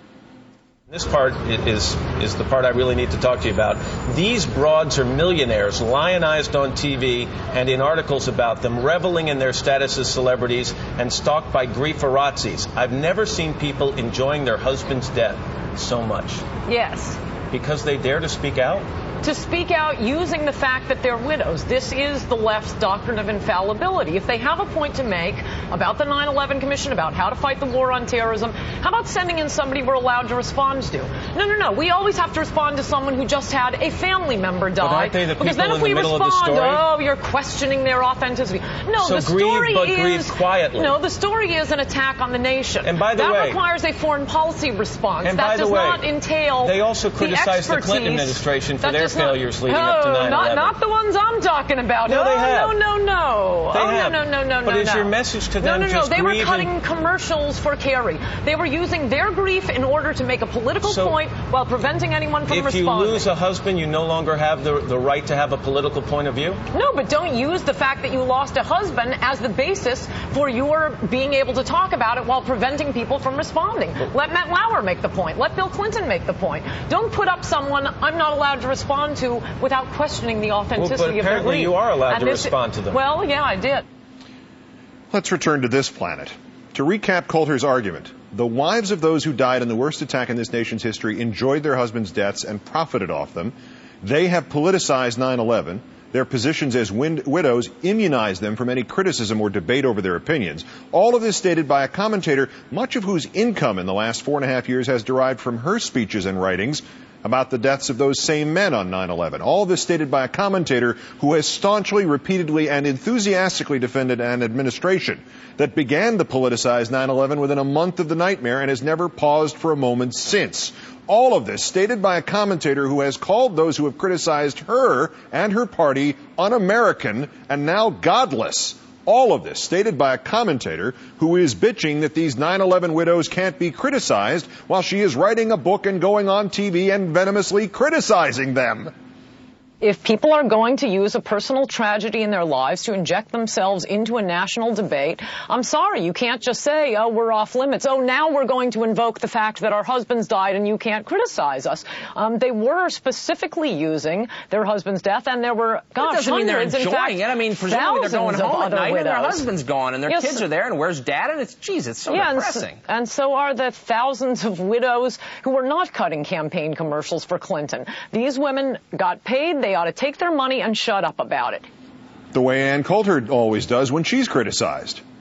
Speaker 11: This part is is the part I really need to talk to you about. These broads are millionaires, lionized on T V and in articles about them, reveling in their status as celebrities and stalked by grieferazzis. I've never seen people enjoying their husband's death so much.
Speaker 12: Yes.
Speaker 11: Because they dare to speak out?
Speaker 12: To speak out using the fact that they're widows. This is the left's doctrine of infallibility. If they have a point to make about the nine eleven Commission, about how to fight the war on terrorism, how about sending in somebody we're allowed to respond to? No, no, no. We always have to respond to someone who just had a family member die.
Speaker 11: But aren't they the
Speaker 12: because
Speaker 11: people
Speaker 12: then if
Speaker 11: in
Speaker 12: we
Speaker 11: the middle
Speaker 12: respond,
Speaker 11: of the story?
Speaker 12: oh, you're questioning their authenticity. No,
Speaker 11: so
Speaker 12: the story
Speaker 11: grieve, but
Speaker 12: is
Speaker 11: grieve quietly.
Speaker 12: No, the story is an attack on the nation.
Speaker 11: And by the
Speaker 12: that
Speaker 11: way,
Speaker 12: requires a foreign policy response.
Speaker 11: And
Speaker 12: that
Speaker 11: by the
Speaker 12: does
Speaker 11: way,
Speaker 12: not entail
Speaker 11: they also
Speaker 12: the
Speaker 11: criticized the,
Speaker 12: expertise.
Speaker 11: Clinton administration for
Speaker 12: That
Speaker 11: their
Speaker 12: does not-
Speaker 11: failures leading
Speaker 12: Oh,
Speaker 11: up to nine
Speaker 12: Not,
Speaker 11: eleven.
Speaker 12: not the ones I'm talking about.
Speaker 11: No,
Speaker 12: oh,
Speaker 11: they have.
Speaker 12: No, no, no.
Speaker 11: They
Speaker 12: oh,
Speaker 11: have.
Speaker 12: no, no, no, no,
Speaker 11: But
Speaker 12: no.
Speaker 11: is your message to them
Speaker 12: No, no, no.
Speaker 11: just
Speaker 12: They were
Speaker 11: grieve
Speaker 12: cutting
Speaker 11: and-
Speaker 12: commercials for Kerry. They were using their grief in order to make a political
Speaker 11: So,
Speaker 12: point while preventing anyone from
Speaker 11: If
Speaker 12: responding.
Speaker 11: you lose a husband, you no longer have the, the right to have a political point of view?
Speaker 12: No, but don't use the fact that you lost a husband as the basis for your being able to talk about it while preventing people from responding. Let Matt Lauer make the point. Let Bill Clinton make the point. Don't put up someone I'm not allowed to respond to without questioning the authenticity
Speaker 11: Well, but
Speaker 12: of their
Speaker 11: apparently
Speaker 12: grief.
Speaker 11: you are allowed
Speaker 12: And
Speaker 11: to
Speaker 12: this-
Speaker 11: respond to them.
Speaker 12: Well, yeah, I did.
Speaker 6: Let's return to this planet. To recap Coulter's argument, the wives of those who died in the worst attack in this nation's history enjoyed their husbands' deaths and profited off them. They have politicized nine eleven. Their positions as win- widows immunize them from any criticism or debate over their opinions. All of this stated by a commentator, much of whose income in the last four and a half years has derived from her speeches and writings about the deaths of those same men on nine eleven. All of this stated by a commentator who has staunchly, repeatedly, and enthusiastically defended an administration that began to politicize nine eleven within a month of the nightmare and has never paused for a moment since. All of this stated by a commentator who has called those who have criticized her and her party un-American and now godless. All of this stated by a commentator who is bitching that these nine eleven widows can't be criticized while she is writing a book and going on T V and venomously criticizing them.
Speaker 12: If people are going to use a personal tragedy in their lives to inject themselves into a national debate, I'm sorry, you can't just say, oh, we're off limits. Oh, now we're going to invoke the fact that our husbands died and you can't criticize us. Um, they were specifically using their husband's death, and there were, gosh,
Speaker 16: That doesn't mean they're
Speaker 12: hundreds, in
Speaker 16: enjoying
Speaker 12: fact,
Speaker 16: it. I mean, presumably they're going
Speaker 12: thousands of
Speaker 16: home at
Speaker 12: other
Speaker 16: night and their
Speaker 12: widows.
Speaker 16: husband's gone and their
Speaker 12: Yes.
Speaker 16: kids are there, and where's dad? And it's, geez, it's so
Speaker 12: Yeah, and
Speaker 16: depressing.
Speaker 12: so, and so are the thousands of widows who were not cutting campaign commercials for Clinton. These women got paid. They ought to take their money and shut up about it.
Speaker 6: The way Ann Coulter always does when she's criticized.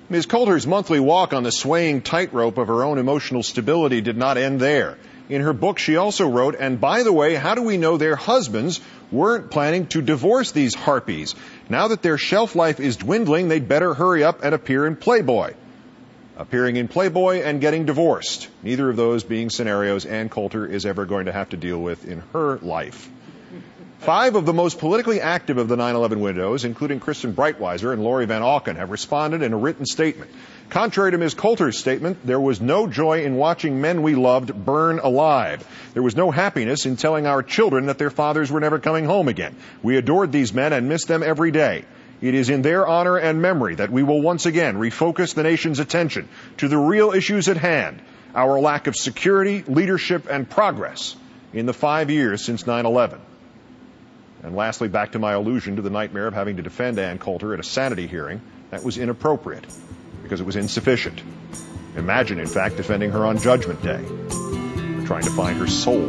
Speaker 6: Miz Coulter's monthly walk on the swaying tightrope of her own emotional stability did not end there. In her book, she also wrote, and by the way, how do we know their husbands weren't planning to divorce these harpies? Now that their shelf life is dwindling, they'd better hurry up and appear in Playboy. Appearing in Playboy and getting divorced. Neither of those being scenarios Ann Coulter is ever going to have to deal with in her life. Five of the most politically active of the nine eleven widows, including Kristen Breitweiser and Lori Van Auken, have responded in a written statement. Contrary to Miz Coulter's statement, there was no joy in watching men we loved burn alive. There was no happiness in telling our children that their fathers were never coming home again. We adored these men and missed them every day. It is in their honor and memory that we will once again refocus the nation's attention to the real issues at hand, our lack of security, leadership, and progress in the five years since nine eleven. And lastly, back to my allusion to the nightmare of having to defend Ann Coulter at a sanity hearing. That was inappropriate because it was insufficient. Imagine, in fact, defending her on Judgment Day, or trying to find her soul.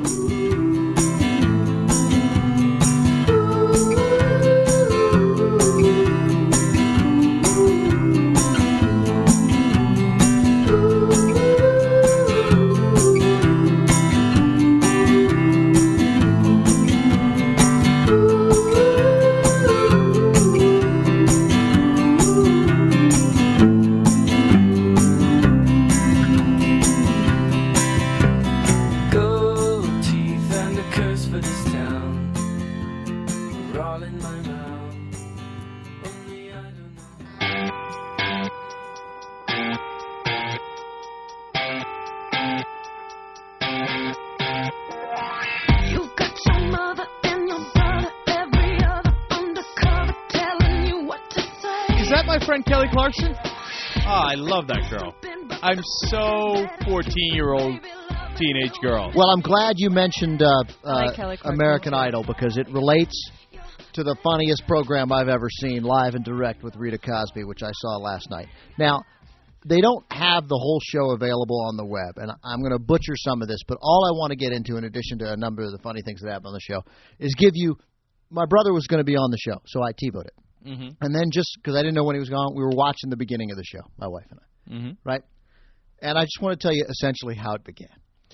Speaker 9: I love that girl. I'm so fourteen-year-old teenage girl.
Speaker 10: Well, I'm glad you mentioned uh, uh,
Speaker 13: like
Speaker 10: American Idol because it relates to the funniest program I've ever seen, live and direct with Rita Cosby, which I saw last night. Now, they don't have the whole show available on the web, and I'm going to butcher some of this, but all I want to get into, in addition to a number of the funny things that happen on the show, is give you – my brother was going to be on the show, so I TiVoed it.
Speaker 9: Mm-hmm.
Speaker 10: And then just because I didn't know when he was gone, we were watching the beginning of the show, my wife and I.
Speaker 9: Mm-hmm.
Speaker 10: Right? And I just want to tell you essentially how it began.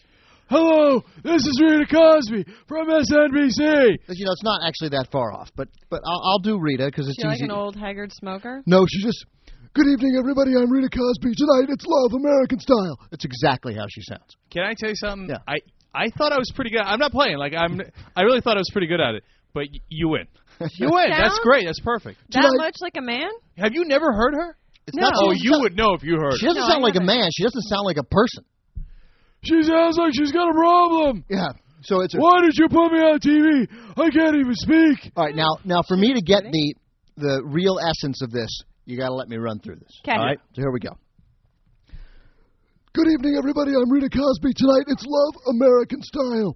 Speaker 17: Hello, this is Rita Cosby from S N B C.
Speaker 10: You know, it's not actually that far off, but but I'll, I'll do Rita because it's
Speaker 13: Is she like
Speaker 10: easy.
Speaker 13: an old haggard smoker?
Speaker 10: No, she just, good evening, everybody. I'm Rita Cosby. Tonight, it's love, American style. It's exactly how she sounds.
Speaker 9: Can I tell you something?
Speaker 10: Yeah.
Speaker 9: I, I thought I was pretty good. I'm not playing. Like I'm. I really thought I was pretty good at it. But y- you win. You win. That's great. That's perfect.
Speaker 13: That much like a man?
Speaker 9: Have you never heard her?
Speaker 10: It's
Speaker 13: No.
Speaker 10: not,
Speaker 9: Oh,
Speaker 10: she
Speaker 9: you
Speaker 10: doesn't-
Speaker 9: would know if you heard
Speaker 10: She
Speaker 9: her.
Speaker 10: doesn't
Speaker 13: No,
Speaker 10: sound
Speaker 13: I
Speaker 10: like a
Speaker 13: haven't.
Speaker 10: man. She doesn't sound like a person.
Speaker 17: She sounds like she's got a problem.
Speaker 10: Yeah. So it's a,
Speaker 17: Why did you put me on T V? I can't even speak.
Speaker 10: all right. Now, now for me to get the the real essence of this, you got to let me run through this.
Speaker 13: Okay.
Speaker 10: All right. So here we go.
Speaker 17: Good evening, everybody. I'm Rita Cosby. Tonight, it's love, American style.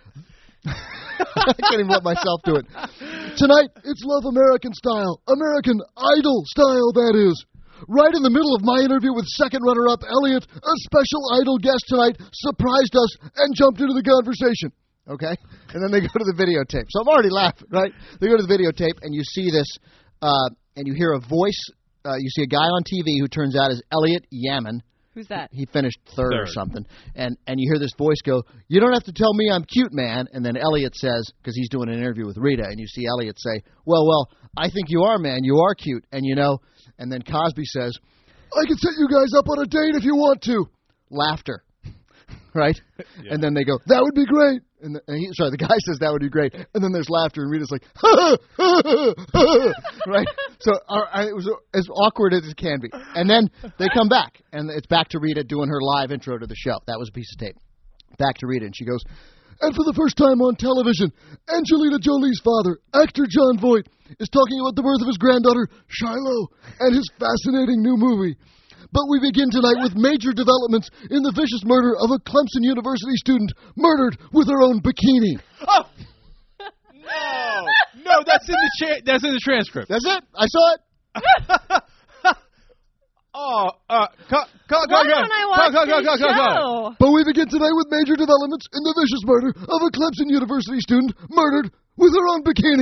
Speaker 10: I can't even let myself do it.
Speaker 17: Tonight, it's love, American style. American Idol style, that is. Right in the middle of my interview with second runner-up Elliot, a special Idol guest tonight surprised us and jumped into the conversation.
Speaker 10: Okay? And then they go to the videotape. So I'm already laughing, right? They go to the videotape, and you see this, uh, and you hear a voice. Uh, you see a guy on T V who turns out is Elliot Yamin.
Speaker 13: Who's that?
Speaker 10: He finished third,
Speaker 9: Third.
Speaker 10: or something. And and you hear this voice go, "You don't have to tell me I'm cute, man." And then Elliot says, because he's doing an interview with Rita, and you see Elliot say, "Well, well, I think you are, man. You are cute." And you know, and then Cosby says,
Speaker 17: I can set you guys up on a date if you want to.
Speaker 10: laughter. Right?
Speaker 9: Yeah.
Speaker 10: And then they go, "That would be great." And, the, and he, sorry, the guy says that would be great. And then there's laughter, and Rita's like, ha, ha, ha, ha. Right? So uh, I- it was as awkward as it can be. And then they come back, and it's back to Rita doing her live intro to the show. That was a piece of tape. Back to Rita, and she goes,
Speaker 17: And for the first time on television, Angelina Jolie's father, actor John Voight, is talking about the birth of his granddaughter, Shiloh, and his fascinating new movie. But we begin tonight with major developments in the vicious murder of a Clemson University student murdered with her own bikini.
Speaker 9: Oh no, no, that's in the cha- that's in the transcript.
Speaker 10: "That's it. I saw it."
Speaker 9: Oh, uh, go, go, go,
Speaker 13: Why
Speaker 9: go,
Speaker 13: don't I watch
Speaker 9: go, go, go,
Speaker 13: this
Speaker 9: go, go, go.
Speaker 13: show?
Speaker 17: But we begin tonight with major developments in the vicious murder of a Clemson University student murdered with her own bikini.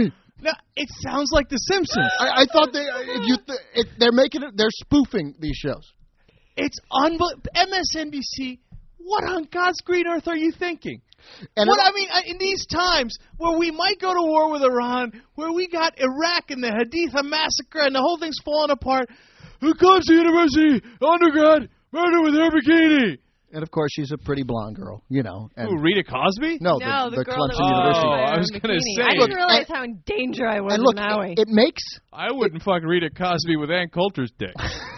Speaker 9: No, it sounds like The Simpsons.
Speaker 10: I, I thought they if you th- it, they're making it. They're spoofing these shows.
Speaker 9: It's unbelievable. M S N B C. What on God's green earth are you thinking?
Speaker 10: And
Speaker 9: what
Speaker 10: it,
Speaker 9: I mean, in these times where we might go to war with Iran, where we got Iraq and the Haditha massacre and the whole thing's falling apart, who comes to university, undergrad, murder with her bikini?
Speaker 10: And of course, she's a pretty blonde girl, you know. And
Speaker 9: Who, Rita Cosby?
Speaker 10: No,
Speaker 13: No,
Speaker 10: the,
Speaker 13: the
Speaker 10: the
Speaker 13: girl that
Speaker 10: Clemson
Speaker 13: was
Speaker 10: University.
Speaker 9: Oh, I was
Speaker 13: in a
Speaker 9: gonna
Speaker 13: bikini.
Speaker 9: say.
Speaker 13: I didn't
Speaker 10: Look,
Speaker 13: realize
Speaker 10: and-
Speaker 13: how in danger I was
Speaker 10: and look,
Speaker 13: in Maui.
Speaker 10: it, it makes
Speaker 9: I wouldn't fuck Rita Cosby with Ann Coulter's dick.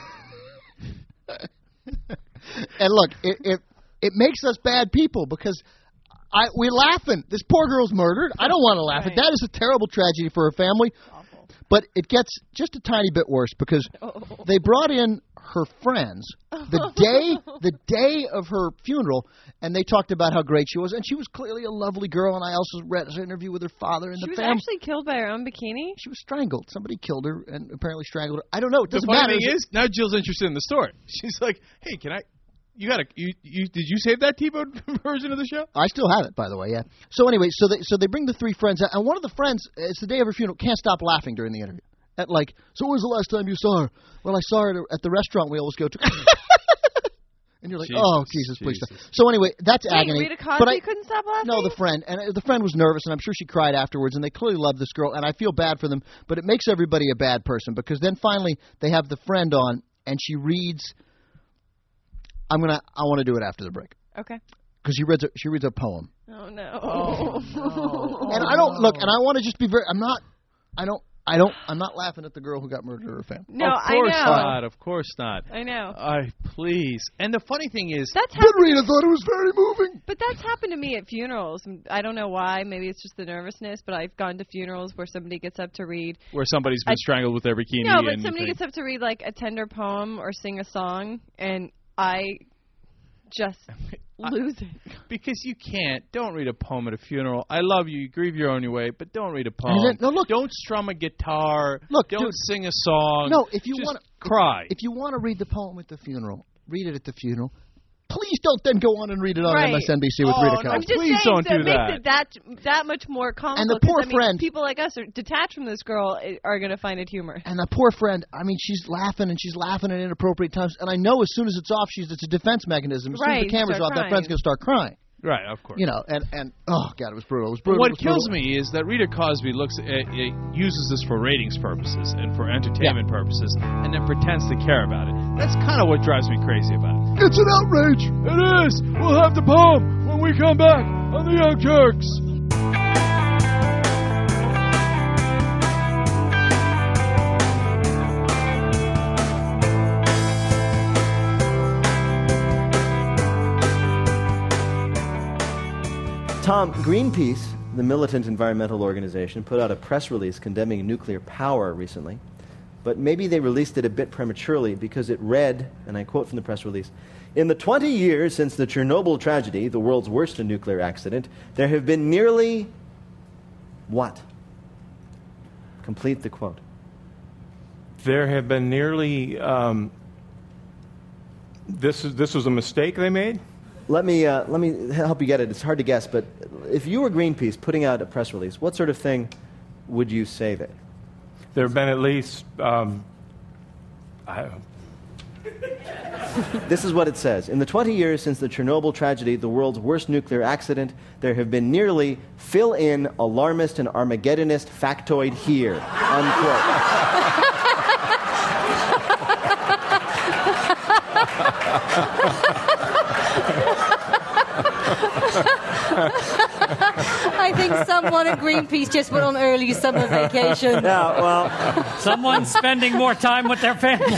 Speaker 10: and look, it, it it makes us bad people because I we're laughing. This poor girl's murdered. I don't want to laugh at that. Is a terrible tragedy for her family.
Speaker 13: Awful.
Speaker 10: But it gets just a tiny bit worse because
Speaker 13: Oh.
Speaker 10: they brought in her friends the day the day of her funeral, and they talked about how great she was, and she was clearly a lovely girl. And I also read an interview with her father and
Speaker 13: She
Speaker 10: the
Speaker 13: was
Speaker 10: family.
Speaker 13: actually killed by her own bikini?
Speaker 10: She was strangled. Somebody killed her and apparently strangled her. I don't know. It
Speaker 9: The
Speaker 10: doesn't
Speaker 9: funny
Speaker 10: matter.
Speaker 9: thing is, now Jill's interested in the story. She's like, "Hey, can I? You got to? You, you did you save that T-Bone version of the show?"
Speaker 10: I still have it, by the way. Yeah. So anyway, so they so they bring the three friends out, and one of the friends, it's the day of her funeral, can't stop laughing during the interview. At like, so when was the last time you saw her? Well, I saw her at, at the restaurant we always go to. And you're like,
Speaker 9: Jesus,
Speaker 10: oh, Jesus, please
Speaker 9: Jesus.
Speaker 10: stop. So anyway, that's
Speaker 13: Wait,
Speaker 10: agony.
Speaker 13: Rita Cosby
Speaker 10: but I,
Speaker 13: couldn't stop laughing?
Speaker 10: No, the friend. And uh, the friend was nervous, and I'm sure she cried afterwards, and they clearly love this girl, and I feel bad for them, but it makes everybody a bad person, because then finally they have the friend on, and she reads, I'm going to, I want to do it after the break.
Speaker 13: Okay.
Speaker 10: Because she reads, a, she reads a poem.
Speaker 13: Oh, no.
Speaker 10: Oh, no. And I don't, look, and I want to just be very, I'm not, I don't, I don't, I'm not laughing at the girl who got murdered or her family.
Speaker 13: No,
Speaker 9: of course
Speaker 13: I know.
Speaker 9: not. Of course not.
Speaker 13: I know.
Speaker 9: I please. And the funny thing is,
Speaker 13: That's
Speaker 17: But
Speaker 13: happened,
Speaker 17: Rita thought it was very moving.
Speaker 13: but that's happened to me at funerals. I don't know why. Maybe it's just the nervousness, but I've gone to funerals where somebody gets up to read.
Speaker 9: where somebody's been
Speaker 13: I-
Speaker 9: strangled with their bikini.
Speaker 13: No, but
Speaker 9: and
Speaker 13: somebody
Speaker 9: you
Speaker 13: gets up to read like a tender poem or sing a song, and I just lose it.
Speaker 9: Because you can't. Don't read a poem at a funeral. I love you. You grieve your own way, but don't read a poem.
Speaker 10: And then- no, look.
Speaker 9: Don't strum a guitar.
Speaker 10: Look,
Speaker 9: don't
Speaker 10: dude.
Speaker 9: sing a song.
Speaker 10: No, if you
Speaker 9: Just
Speaker 10: want to
Speaker 9: cry.
Speaker 10: If you want to read the poem at the funeral, read it at the funeral. Please don't then go on and read it on
Speaker 13: Right.
Speaker 10: M S N B C with
Speaker 9: Oh,
Speaker 10: Rita
Speaker 9: no,
Speaker 10: Cosby.
Speaker 13: I'm just
Speaker 9: Please
Speaker 13: saying
Speaker 9: don't
Speaker 13: that
Speaker 9: do
Speaker 13: makes
Speaker 9: that.
Speaker 13: it that that much more comical.
Speaker 10: And the
Speaker 13: 'cause,
Speaker 10: poor
Speaker 13: I mean,
Speaker 10: friend-
Speaker 13: people like us are detached from this girl eh, are going to find it humor.
Speaker 10: And the poor friend, I mean, she's laughing and she's laughing at inappropriate times. And I know as soon as it's off, she's it's a defense mechanism. As soon
Speaker 13: Right,
Speaker 10: as the camera's
Speaker 13: start
Speaker 10: off, that
Speaker 13: crying.
Speaker 10: friend's going to start crying.
Speaker 9: Right, of course.
Speaker 10: You know, and, and oh, God, it was brutal. It was
Speaker 9: But
Speaker 10: brutal.
Speaker 9: what
Speaker 10: it was
Speaker 9: kills
Speaker 10: brutal.
Speaker 9: me is that Rita Cosby looks at, it uses this for ratings purposes and for entertainment purposes, and then pretends to care about it. That's kind of what drives me crazy about it.
Speaker 17: It's an outrage. It is. We'll have the poem when we come back on the Young Turks.
Speaker 18: Tom, Greenpeace, the militant environmental organization, put out a press release condemning nuclear power recently. But maybe they released it a bit prematurely because it read, and I quote from the press release, "In the twenty years since the Chernobyl tragedy, the world's worst nuclear accident, there have been nearly..." What? Complete the quote.
Speaker 19: There have been nearly... Um, this, is, this was a mistake they made?
Speaker 18: Let me, uh, let me help you get it. It's hard to guess, but if you were Greenpeace putting out a press release, what sort of thing would you say there?
Speaker 19: There have been at least... Um, I,
Speaker 18: This is what it says. In the twenty years since the Chernobyl tragedy, the world's worst nuclear accident, there have been nearly fill-in alarmist and Armageddonist factoid here. Unquote.
Speaker 20: I think someone at Greenpeace just went on early summer vacation.
Speaker 18: Yeah, well...
Speaker 21: Someone's spending more time with their family.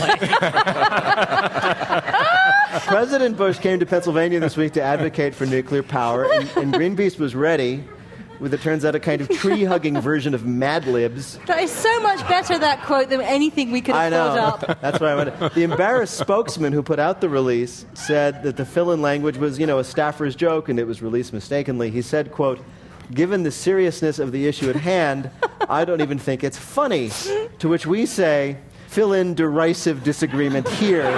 Speaker 18: President Bush came to Pennsylvania this week to advocate for nuclear power, and, and Greenpeace was ready with, it turns out, a kind of tree-hugging version of Mad Libs.
Speaker 20: That is so much better, that quote, than anything we could
Speaker 18: I
Speaker 20: have
Speaker 18: know.
Speaker 20: thought up.
Speaker 18: That's what I wanted. The embarrassed spokesman who put out the release said that the fill-in language was, you know, a staffer's joke, and it was released mistakenly. He said, quote, "Given the seriousness of the issue at hand, I don't even think it's funny." To which we say, fill in derisive disagreement here.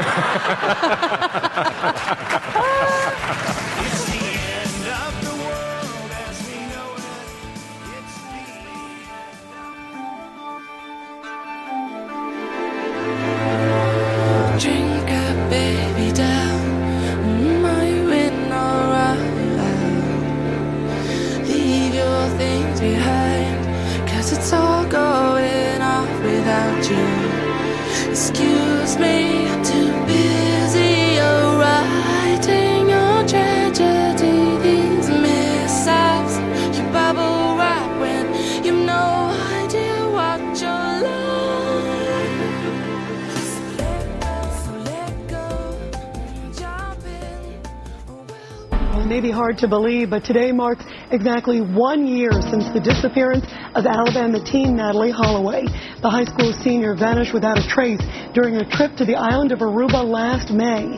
Speaker 1: left behind, 'cause it's all going off without you. Excuse me, I'm too busy, you're writing your tragedy. These mishaps, you bubble wrap when you have no idea what you're like. So let go, so let go, jump in.
Speaker 22: Well, it may be hard to believe, but today marks exactly one year since the disappearance of Alabama teen Natalie Holloway. The high school senior vanished without a trace during a trip to the island of Aruba last May.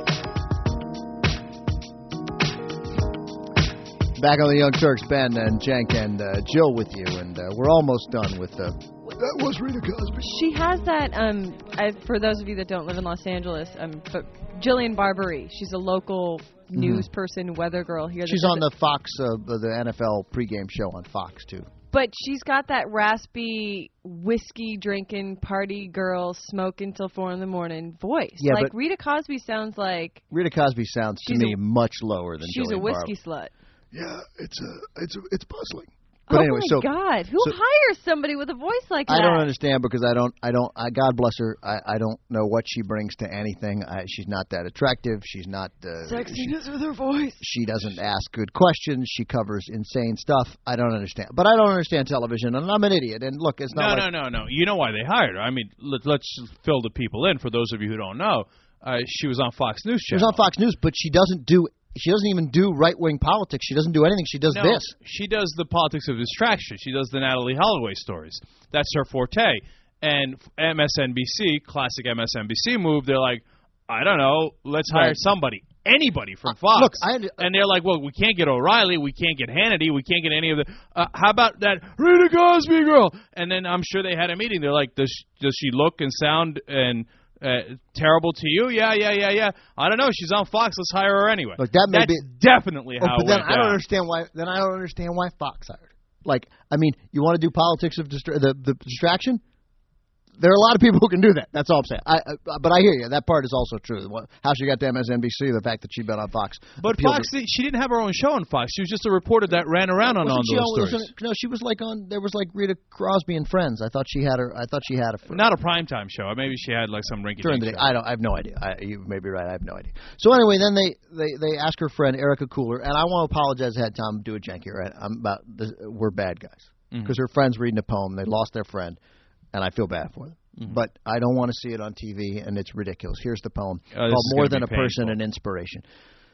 Speaker 10: Back on the Young Turks, Ben and Cenk and uh, Jill with you, and uh, we're almost done with the... That was Rita Cosby.
Speaker 13: She has that, um, I, for those of you that don't live in Los Angeles, um, but Jillian Barberie, she's a local
Speaker 10: Mm-hmm.
Speaker 13: news person, weather girl here.
Speaker 10: She's on the Fox, uh, the N F L pregame show on Fox, too.
Speaker 13: But she's got that raspy, whiskey-drinking, party girl, smoke until four in the morning voice.
Speaker 10: Yeah,
Speaker 13: like,
Speaker 10: but
Speaker 13: Rita Cosby sounds like...
Speaker 10: Rita Cosby sounds, to
Speaker 13: She's
Speaker 10: me,
Speaker 13: a-
Speaker 10: much lower than
Speaker 13: She's
Speaker 10: Jillian
Speaker 13: a whiskey
Speaker 10: Barber.
Speaker 13: slut.
Speaker 17: Yeah, it's a, it's a, it's puzzling.
Speaker 10: But
Speaker 13: oh
Speaker 10: anyway,
Speaker 13: my
Speaker 10: so
Speaker 13: God! Who
Speaker 10: so-
Speaker 13: hires somebody with a voice like
Speaker 10: I
Speaker 13: that?
Speaker 10: don't understand because I don't, I don't, I, God bless her. I, I don't know what she brings to anything. I, she's not that attractive. She's not. Uh,
Speaker 13: Sexiness
Speaker 10: she,
Speaker 13: with her voice.
Speaker 10: She doesn't ask good questions. She covers insane stuff. I don't understand. But I don't understand television, and I'm an idiot. And look, it's not
Speaker 9: No,
Speaker 10: like
Speaker 9: no, no, no. You know why they hired her. I mean, let, let's fill the people in. For those of you who don't know, uh, she was on Fox News
Speaker 10: she was
Speaker 9: Channel.
Speaker 10: on Fox News, but she doesn't do. She doesn't even do right-wing politics. She doesn't do anything. She does
Speaker 9: no,
Speaker 10: this.
Speaker 9: She does the politics of distraction. She does the Natalie Holloway stories. That's her forte. And M S N B C, classic M S N B C move, they're like, I don't know, let's hire
Speaker 10: Right.
Speaker 9: somebody, anybody from Fox.
Speaker 10: Look, I under-
Speaker 9: and they're like, well, we can't get O'Reilly, we can't get Hannity, we can't get any of the. Uh, how about that Rita Cosby girl? And then I'm sure they had a meeting. They're like, does does she look and sound and uh, terrible to you? Yeah, yeah, yeah, yeah. I don't know. She's on Fox. Let's hire her anyway.
Speaker 10: Look, that may
Speaker 9: That's
Speaker 10: be
Speaker 9: definitely
Speaker 10: Oh,
Speaker 9: how
Speaker 10: but
Speaker 9: it
Speaker 10: then
Speaker 9: went
Speaker 10: I don't
Speaker 9: down.
Speaker 10: understand why. Then I don't understand why Fox hired her. Like, I mean, you want to do politics of distra- the the distraction? There are a lot of people who can do that. That's all I'm saying. I, I, but I hear you. That part is also true. What- How she got to M S N B C, the fact that she'd been on Fox.
Speaker 9: But
Speaker 10: appealed
Speaker 9: Fox,
Speaker 10: to-
Speaker 9: did- she didn't have her own show on Fox. She was just a reporter that ran around on, on
Speaker 10: Wasn't she
Speaker 9: those
Speaker 10: on-
Speaker 9: stories.
Speaker 10: wasn't- No, she was like on. There was like Rita Crosby and Friends. I thought she had her. I thought she had a.
Speaker 9: Not a primetime show. Maybe she had like some rinky
Speaker 10: During the day,
Speaker 9: show.
Speaker 10: I don't. I have no idea. I, you may be right. I have no idea. So anyway, then they they they ask her friend Erica Cooler, and I want to apologize ahead of time. Do a janky, right? I'm about. This, we're bad guys
Speaker 9: Mhm.
Speaker 10: because her friend's reading a poem. They lost their friend, and I feel bad for them.
Speaker 9: Mhm.
Speaker 10: But I don't want to see it on T V, and it's ridiculous. Here's the poem
Speaker 9: Oh, this
Speaker 10: called
Speaker 9: is
Speaker 10: "More
Speaker 9: gonna
Speaker 10: Than
Speaker 9: be
Speaker 10: a Person,
Speaker 9: painful.
Speaker 10: an Inspiration."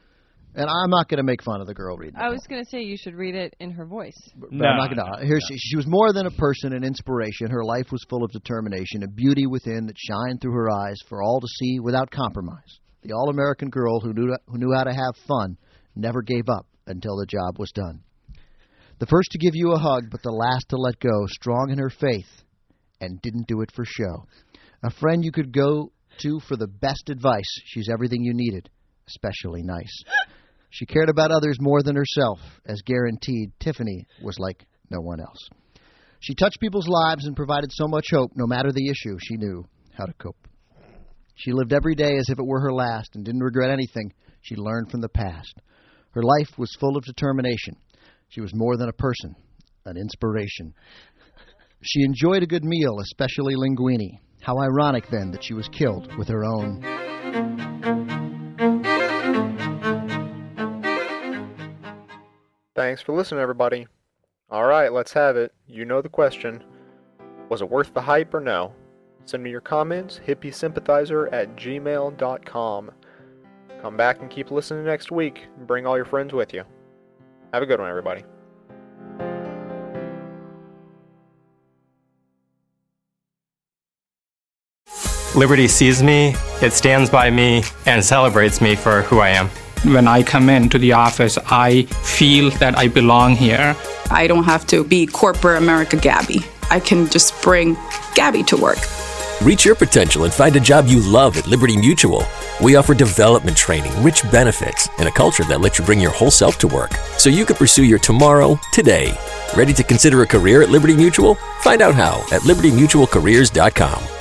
Speaker 10: And I'm not going to make fun of the girl reading.
Speaker 13: I was going to say you should read it in her voice.
Speaker 10: But I'm not gonna. Here she, she was more than a person, an inspiration. Her life was full of determination, a beauty within that shined through her eyes for all to see without compromise. The all-American girl who knew who knew how to have fun, never gave up until the job was done. The first to give you a hug, but the last to let go, strong in her faith, and didn't do it for show. A friend you could go to for the best advice. She's everything you needed, especially nice. She cared about others more than herself, as guaranteed Tiffany was like no one else. She touched people's lives and provided so much hope, no matter the issue, she knew how to cope. She lived every day as if it were her last and didn't regret anything she learned from the past. Her life was full of determination. She was more than a person, an inspiration. She enjoyed a good meal, especially linguine. How ironic, then, that she was killed with her own...
Speaker 23: Thanks for listening, everybody. Alright, let's have it. You know the question. Was it worth the hype or no? Send me your comments, hippiesympathizer at gmail dot com. Come back and keep listening next week, and bring all your friends with you. Have a good one, everybody.
Speaker 24: Liberty sees me, it stands by me, and celebrates me for who I am.
Speaker 25: When I come into the office, I feel that I belong here.
Speaker 26: I don't have to be corporate America Gabby. I can just bring Gabby to work.
Speaker 27: Reach your potential and find a job you love at Liberty Mutual. We offer development training, rich benefits, and a culture that lets you bring your whole self to work, so you can pursue your tomorrow today. Ready to consider a career at Liberty Mutual? Find out how at liberty mutual careers dot com.